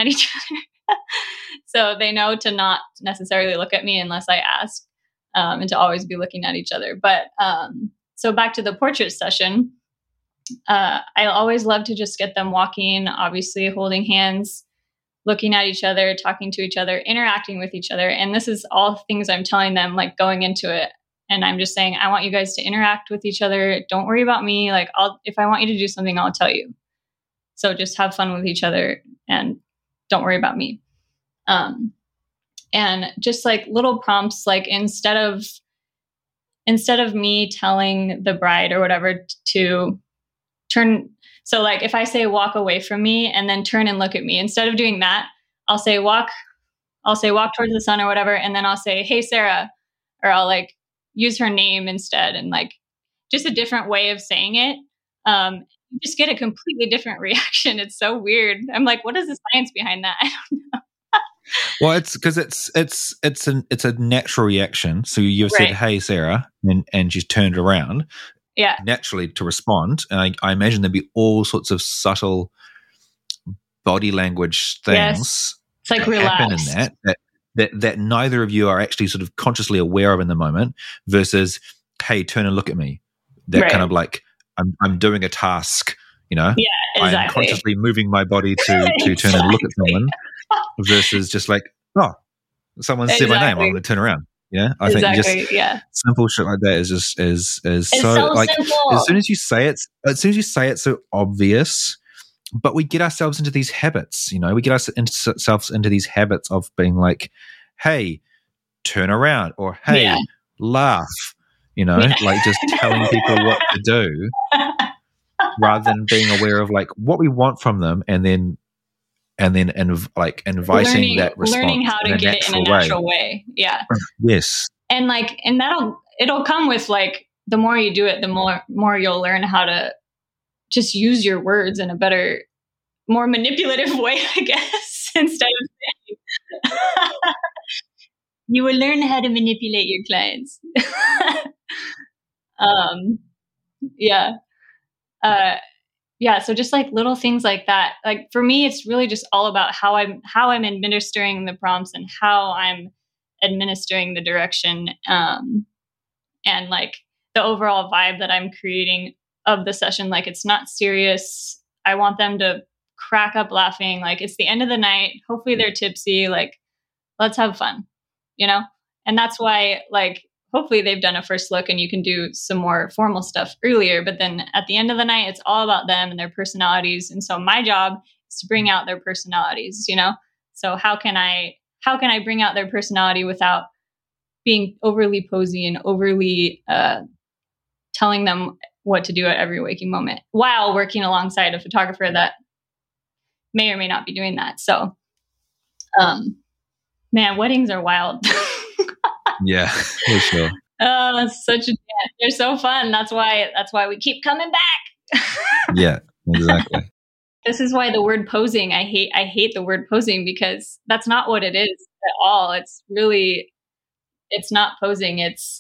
So they know to not necessarily look at me unless I ask, and to always be looking at each other. But so back to the portrait session, I always love to just get them walking, obviously holding hands, looking at each other, talking to each other, interacting with each other. And this is all things I'm telling them, like going into it. And I'm just saying, I want you guys to interact with each other. Don't worry about me. Like, if I want you to do something, I'll tell you. So just have fun with each other and don't worry about me. And just like little prompts, like instead of me telling the bride or whatever to turn. So like if I say walk away from me and then turn and look at me, instead of doing that, I'll say walk towards the sun or whatever. And then I'll say, hey, Sarah, or I'll like use her name instead. And like just a different way of saying it. You just get a completely different reaction. It's so weird. I'm like, what is the science behind that? I don't know. Well, it's because it's a natural reaction. So you've said, "Hey, Sarah," and she's turned around, naturally to respond. And I imagine there'd be all sorts of subtle body language things. Yes. It's like happen in that neither of you are actually sort of consciously aware of in the moment. Versus, "Hey, turn and look at me." That kind of like I'm doing a task. Yeah, exactly. I'm consciously moving my body to turn and look at someone. Versus just like, oh, someone said my name, I'm going to turn around. I think just simple shit like that is just is so like simple. As soon as you say it, so obvious. But we get ourselves into these habits. We get ourselves into these habits of being like, hey, turn around, or hey, laugh. Like just telling people what to do, rather than being aware of like what we want from them, and then like inviting that response, learning how to get it in a natural way. Yeah. Yes. And like, and it'll come with like, the more you do it, the more you'll learn how to just use your words in a better, more manipulative way, I guess, instead of saying, you will learn how to manipulate your clients. So just like little things like that. Like for me, it's really just all about how I'm administering the prompts and how I'm administering the direction, and like the overall vibe that I'm creating of the session. Like it's not serious. I want them to crack up laughing. Like it's the end of the night. Hopefully they're tipsy. Like let's have fun, And that's why like hopefully they've done a first look and you can do some more formal stuff earlier. But then at the end of the night, it's all about them and their personalities. And so my job is to bring out their personalities, So how can I bring out their personality without being overly posy and overly telling them what to do at every waking moment, while working alongside a photographer that may or may not be doing that. So, man, weddings are wild. Yeah, for sure. Oh, it's such a dance. They're so fun. That's why we keep coming back. Yeah, exactly. This is why the word posing, I hate the word posing, because that's not what it is at all. It's not posing. It's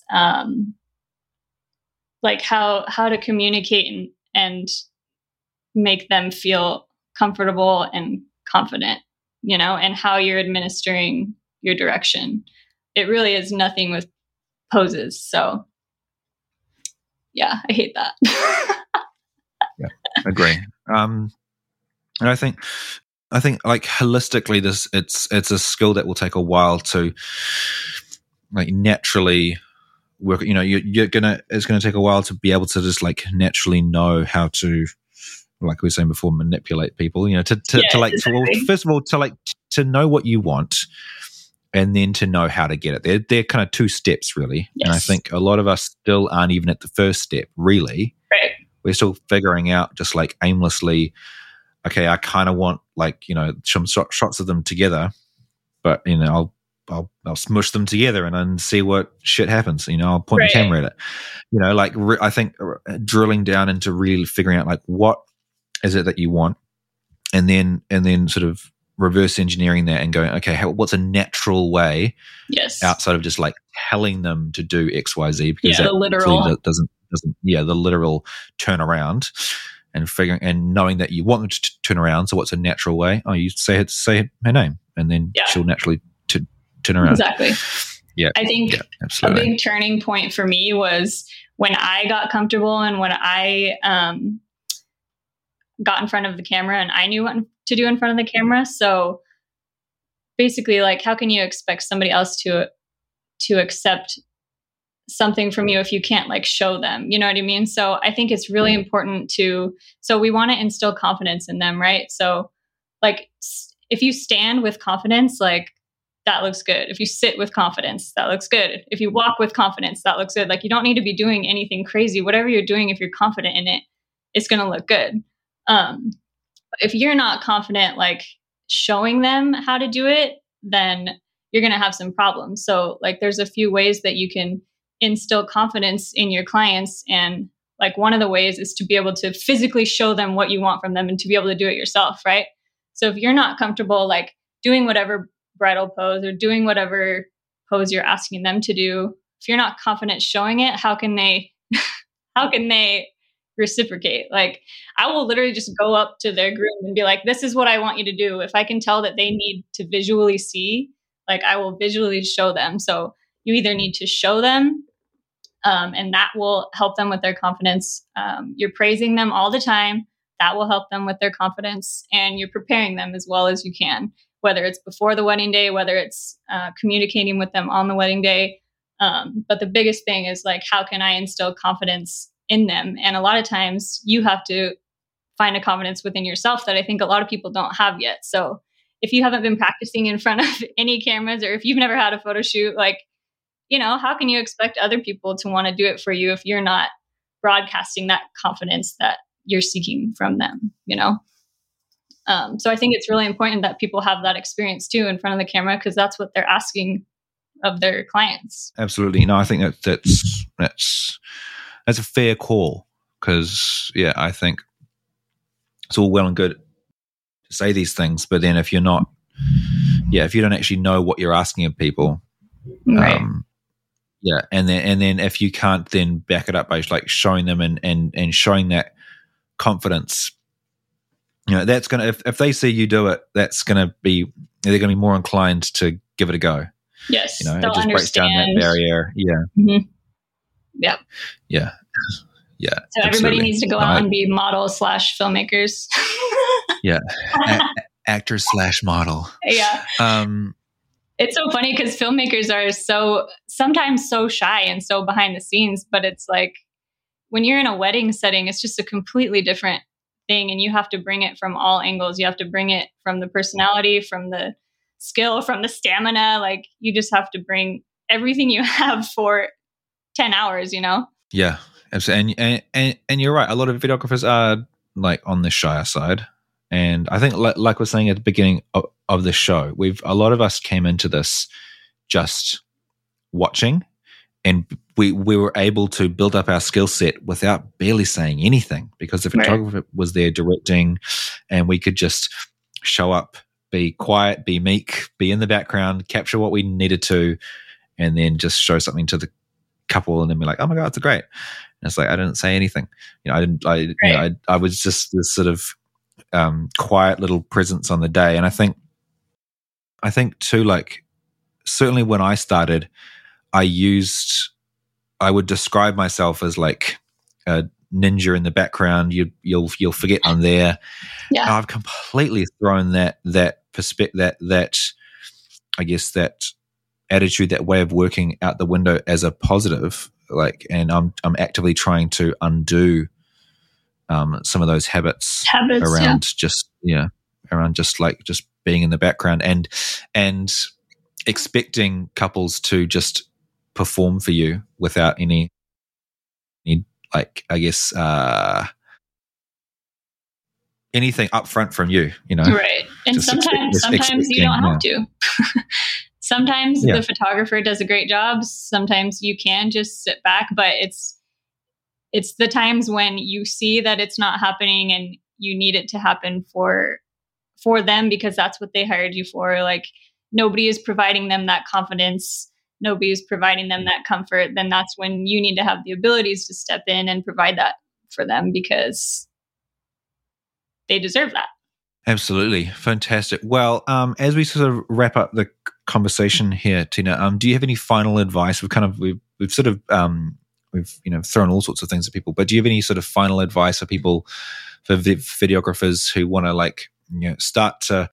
like how to communicate and make them feel comfortable and confident, and how you're administering your direction. It really is nothing with poses. So yeah, I hate that. Yeah, agree. And I think like holistically, it's a skill that will take a while to like naturally work. It's gonna take a while to be able to just like naturally know how to, like we were saying before, manipulate people. First of all, to know what you want, and then to know how to get it. They're kind of two steps, really. Yes. And I think a lot of us still aren't even at the first step, really. Right. We're still figuring out just like aimlessly, okay, I kind of want like, some shots of them together, but, I'll smush them together and then see what shit happens. I'll point the camera at it. I think drilling down into really figuring out like what is it that you want, and then sort of reverse engineering that and going, okay, what's a natural way outside of just like telling them to do X, Y, Z, because that doesn't the literal turn around, and figuring and knowing that you want them to turn around. So what's a natural way? Oh, you say her name, and then she'll naturally turn around. Exactly. Yeah. I think a big turning point for me was when I got comfortable and when I got in front of the camera and I knew what to do in front of the camera. So basically, like, how can you expect somebody else to accept something from you if you can't like show them? You know what I mean? So I think it's really important so we want to instill confidence in them, right? So like if you stand with confidence, like that looks good. If you sit with confidence, that looks good. If you walk with confidence, that looks good. Like you don't need to be doing anything crazy. Whatever you're doing, if you're confident in it, it's going to look good. If you're not confident, like showing them how to do it, then you're going to have some problems. So like there's a few ways that you can instill confidence in your clients. And like one of the ways is to be able to physically show them what you want from them and to be able to do it yourself, right? So if you're not comfortable like doing whatever bridal pose or doing whatever pose you're asking them to do, if you're not confident showing it, how can they reciprocate? Like I will literally just go up to their groom and be like, this is what I want you to do. If I can tell that they need to visually see, like I will visually show them. So you either need to show them, and that will help them with their confidence. You're praising them all the time. That will help them with their confidence, and you're preparing them as well as you can, whether it's before the wedding day, whether it's communicating with them on the wedding day. But the biggest thing is like, how can I instill confidence in them? And a lot of times you have to find a confidence within yourself that I think a lot of people don't have yet. So if you haven't been practicing in front of any cameras, or if you've never had a photo shoot, like, you know, how can you expect other people to want to do it for you if you're not broadcasting that confidence that you're seeking from them, you know? So I think it's really important that people have that experience too in front of the camera, because that's what they're asking of their clients. Absolutely. No, I think that's a fair call, because I think it's all well and good to say these things, but then if you're not, if you don't actually know what you're asking of people, right. And then if you can't then back it up by like showing them and showing that confidence, you know, that's gonna, if they see you do it, they're gonna be more inclined to give it a go. Yes, you know, it just breaks down that barrier. Mm-hmm. Yeah. So everybody needs to go out and be models / filmmakers. Actor / model. Yeah. It's so funny because filmmakers are sometimes so shy and so behind the scenes, but it's like when you're in a wedding setting, it's just a completely different thing, and you have to bring it from all angles. You have to bring it from the personality, from the skill, from the stamina. Like you just have to bring everything you have for 10 hours, you know? Yeah, absolutely. And you're right. A lot of videographers are like on the shyer side. And I think like we're saying at the beginning of the show, a lot of us came into this just watching, and we were able to build up our skill set without barely saying anything, because the photographer was there directing, and we could just show up, be quiet, be meek, be in the background, capture what we needed to, and then just show something to the couple, and then be like, "Oh my God, it's great!" And it's like I didn't say anything, you know. I was just this sort of quiet little presence on the day. And I think too, like certainly when I started, I would describe myself as like a ninja in the background. You'll forget I'm there. Yeah. I've completely thrown that perspective, that I guess that attitude, that way of working out the window as a positive. Like, and I'm actively trying to undo some of those habits around just being in the background and expecting couples to just perform for you without any like, I guess, anything upfront from you, you know? Right. And sometimes you don't have to. Sometimes the photographer does a great job. Sometimes you can just sit back, but it's the times when you see that it's not happening and you need it to happen for them, because that's what they hired you for. Like nobody is providing them that confidence. Nobody is providing them that comfort. Then that's when you need to have the abilities to step in and provide that for them, because they deserve that. Absolutely. Fantastic. Well, as we sort of wrap up the conversation here, Tina, do you have any final advice? We've sort of thrown all sorts of things at people, but do you have any sort of final advice for people, for videographers who want to start to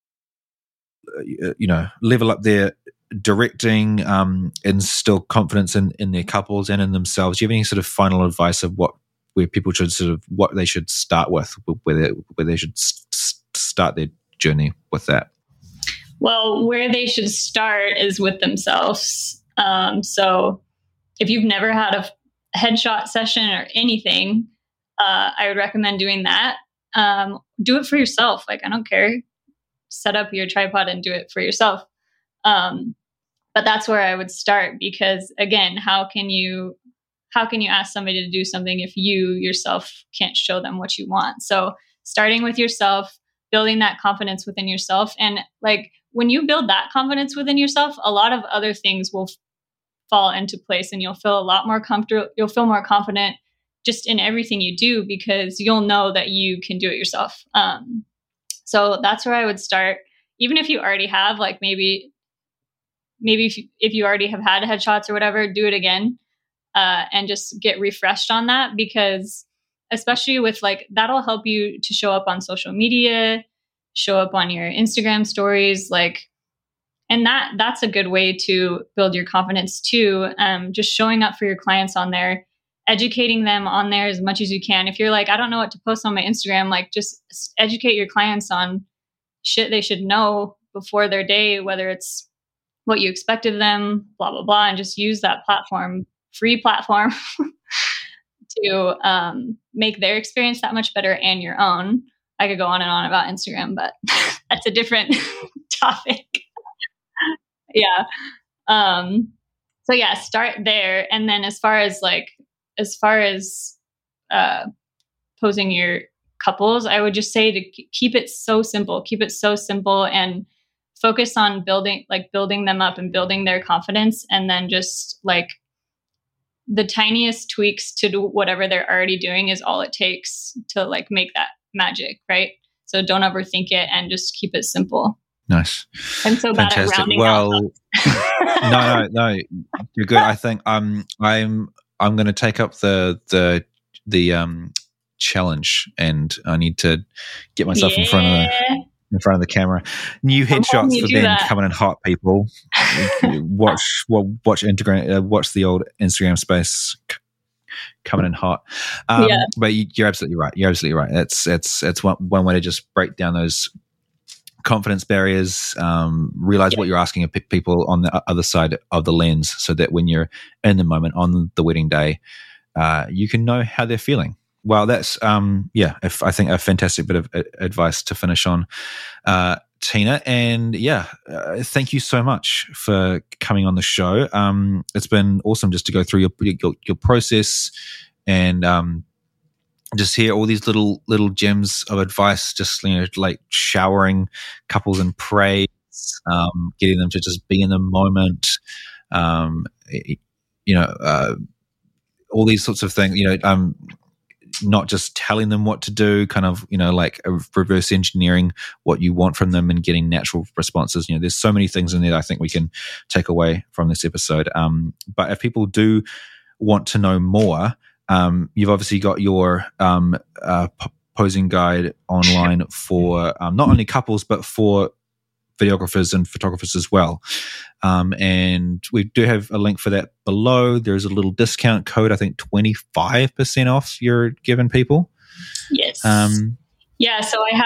level up their directing, instill confidence in their couples and in themselves? Do you have any sort of final advice of where people should what they should start with, where they should start their journey with that? Well, where they should start is with themselves. So if you've never had a headshot session or anything, I would recommend doing that. Do it for yourself. Like, I don't care. Set up your tripod and do it for yourself. But that's where I would start, because again, how can you ask somebody to do something if you yourself can't show them what you want? So starting with yourself, building that confidence within yourself. And like, when you build that confidence within yourself, a lot of other things will fall into place, and you'll feel a lot more comfortable. You'll feel more confident just in everything you do, because you'll know that you can do it yourself. So that's where I would start. Even if you already have, like, maybe if you already have had headshots or whatever, do it again, and just get refreshed on that, because especially with like, that'll help you to show up on social media, show up on your Instagram stories, like, and that's a good way to build your confidence too. Just showing up for your clients on there, educating them on there as much as you can. If you're like, I don't know what to post on my Instagram, like, just educate your clients on shit they should know before their day, whether it's what you expect of them, blah, blah, blah, and just use that platform, free platform, to make their experience that much better and your own. I could go on and on about Instagram, but that's a different topic. Yeah. So yeah, start there. And then as far as posing your couples, I would just say to keep it so simple, and focus on building them up and building their confidence. And then just like the tiniest tweaks to do whatever they're already doing is all it takes to like make that magic. Right. So don't overthink it and just keep it simple. Nice. I'm so bad at rounding out. No, you're good. I think I'm going to take up the challenge, and I need to get myself in front of the camera. New headshots for Ben coming in hot, people. watch the old Instagram space coming in hot. But you're absolutely right. It's one way to just break down those confidence barriers, realize what you're asking of people on the other side of the lens, so that when you're in the moment on the wedding day, you can know how they're feeling. Well, that's I think a fantastic bit of advice to finish on, Tina. And thank you so much for coming on the show. It's been awesome just to go through your process, and just hear all these little gems of advice, just, you know, like showering couples in praise, getting them to just be in the moment, all these sorts of things, you know, not just telling them what to do, kind of, you know, like reverse engineering what you want from them and getting natural responses. You know, there's so many things in there that I think we can take away from this episode. But if people do want to know more, you've obviously got your posing guide online for not only couples, but for videographers and photographers as well. And we do have a link for that below. There's a little discount code, I think 25% off you're giving people. Yes. So I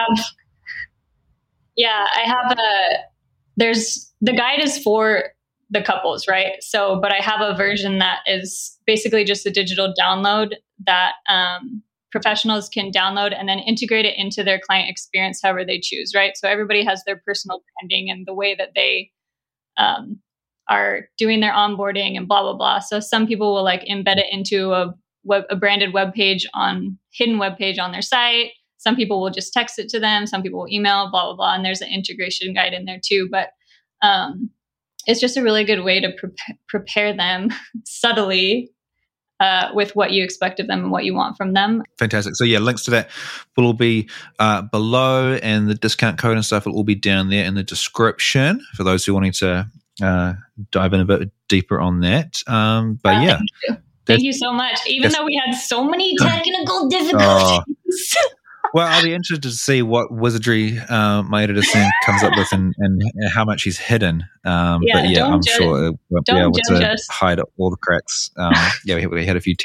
have there's the guide is for the couples, right? So, but I have a version that is basically just a digital download that professionals can download and then integrate it into their client experience however they choose, right? So everybody has their personal branding and the way that they are doing their onboarding and blah, blah, blah. So some people will like embed it into a branded hidden web page on their site. Some people will just text it to them. Some people will email, blah, blah, blah. And there's an integration guide in there too. But it's just a really good way to prepare them subtly with what you expect of them and what you want from them. Fantastic. So links to that will all be below, and the discount code and stuff will all be down there in the description for those who wanting to dive in a bit deeper on that. Thank you so much. Even though we had so many technical difficulties. Well, I'll be interested to see what wizardry my editor Sam comes up with and how much he's hidden. I'm sure we'll be able to hide all the cracks. We had a few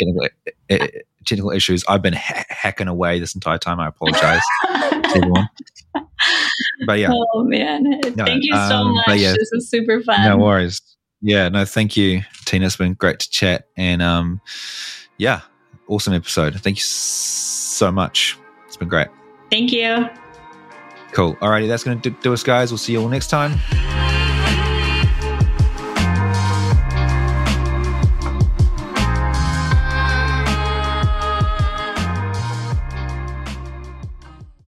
technical issues. I've been hacking away this entire time. I apologize to everyone. But yeah. Oh man. Thank you so much. Yeah, this was super fun. No worries. Yeah, no, thank you, Tina. It's been great to chat. And yeah, awesome episode. Thank you so much. It's been great. Thank you. Cool. Alrighty, that's going to do us, guys. We'll see you all next time.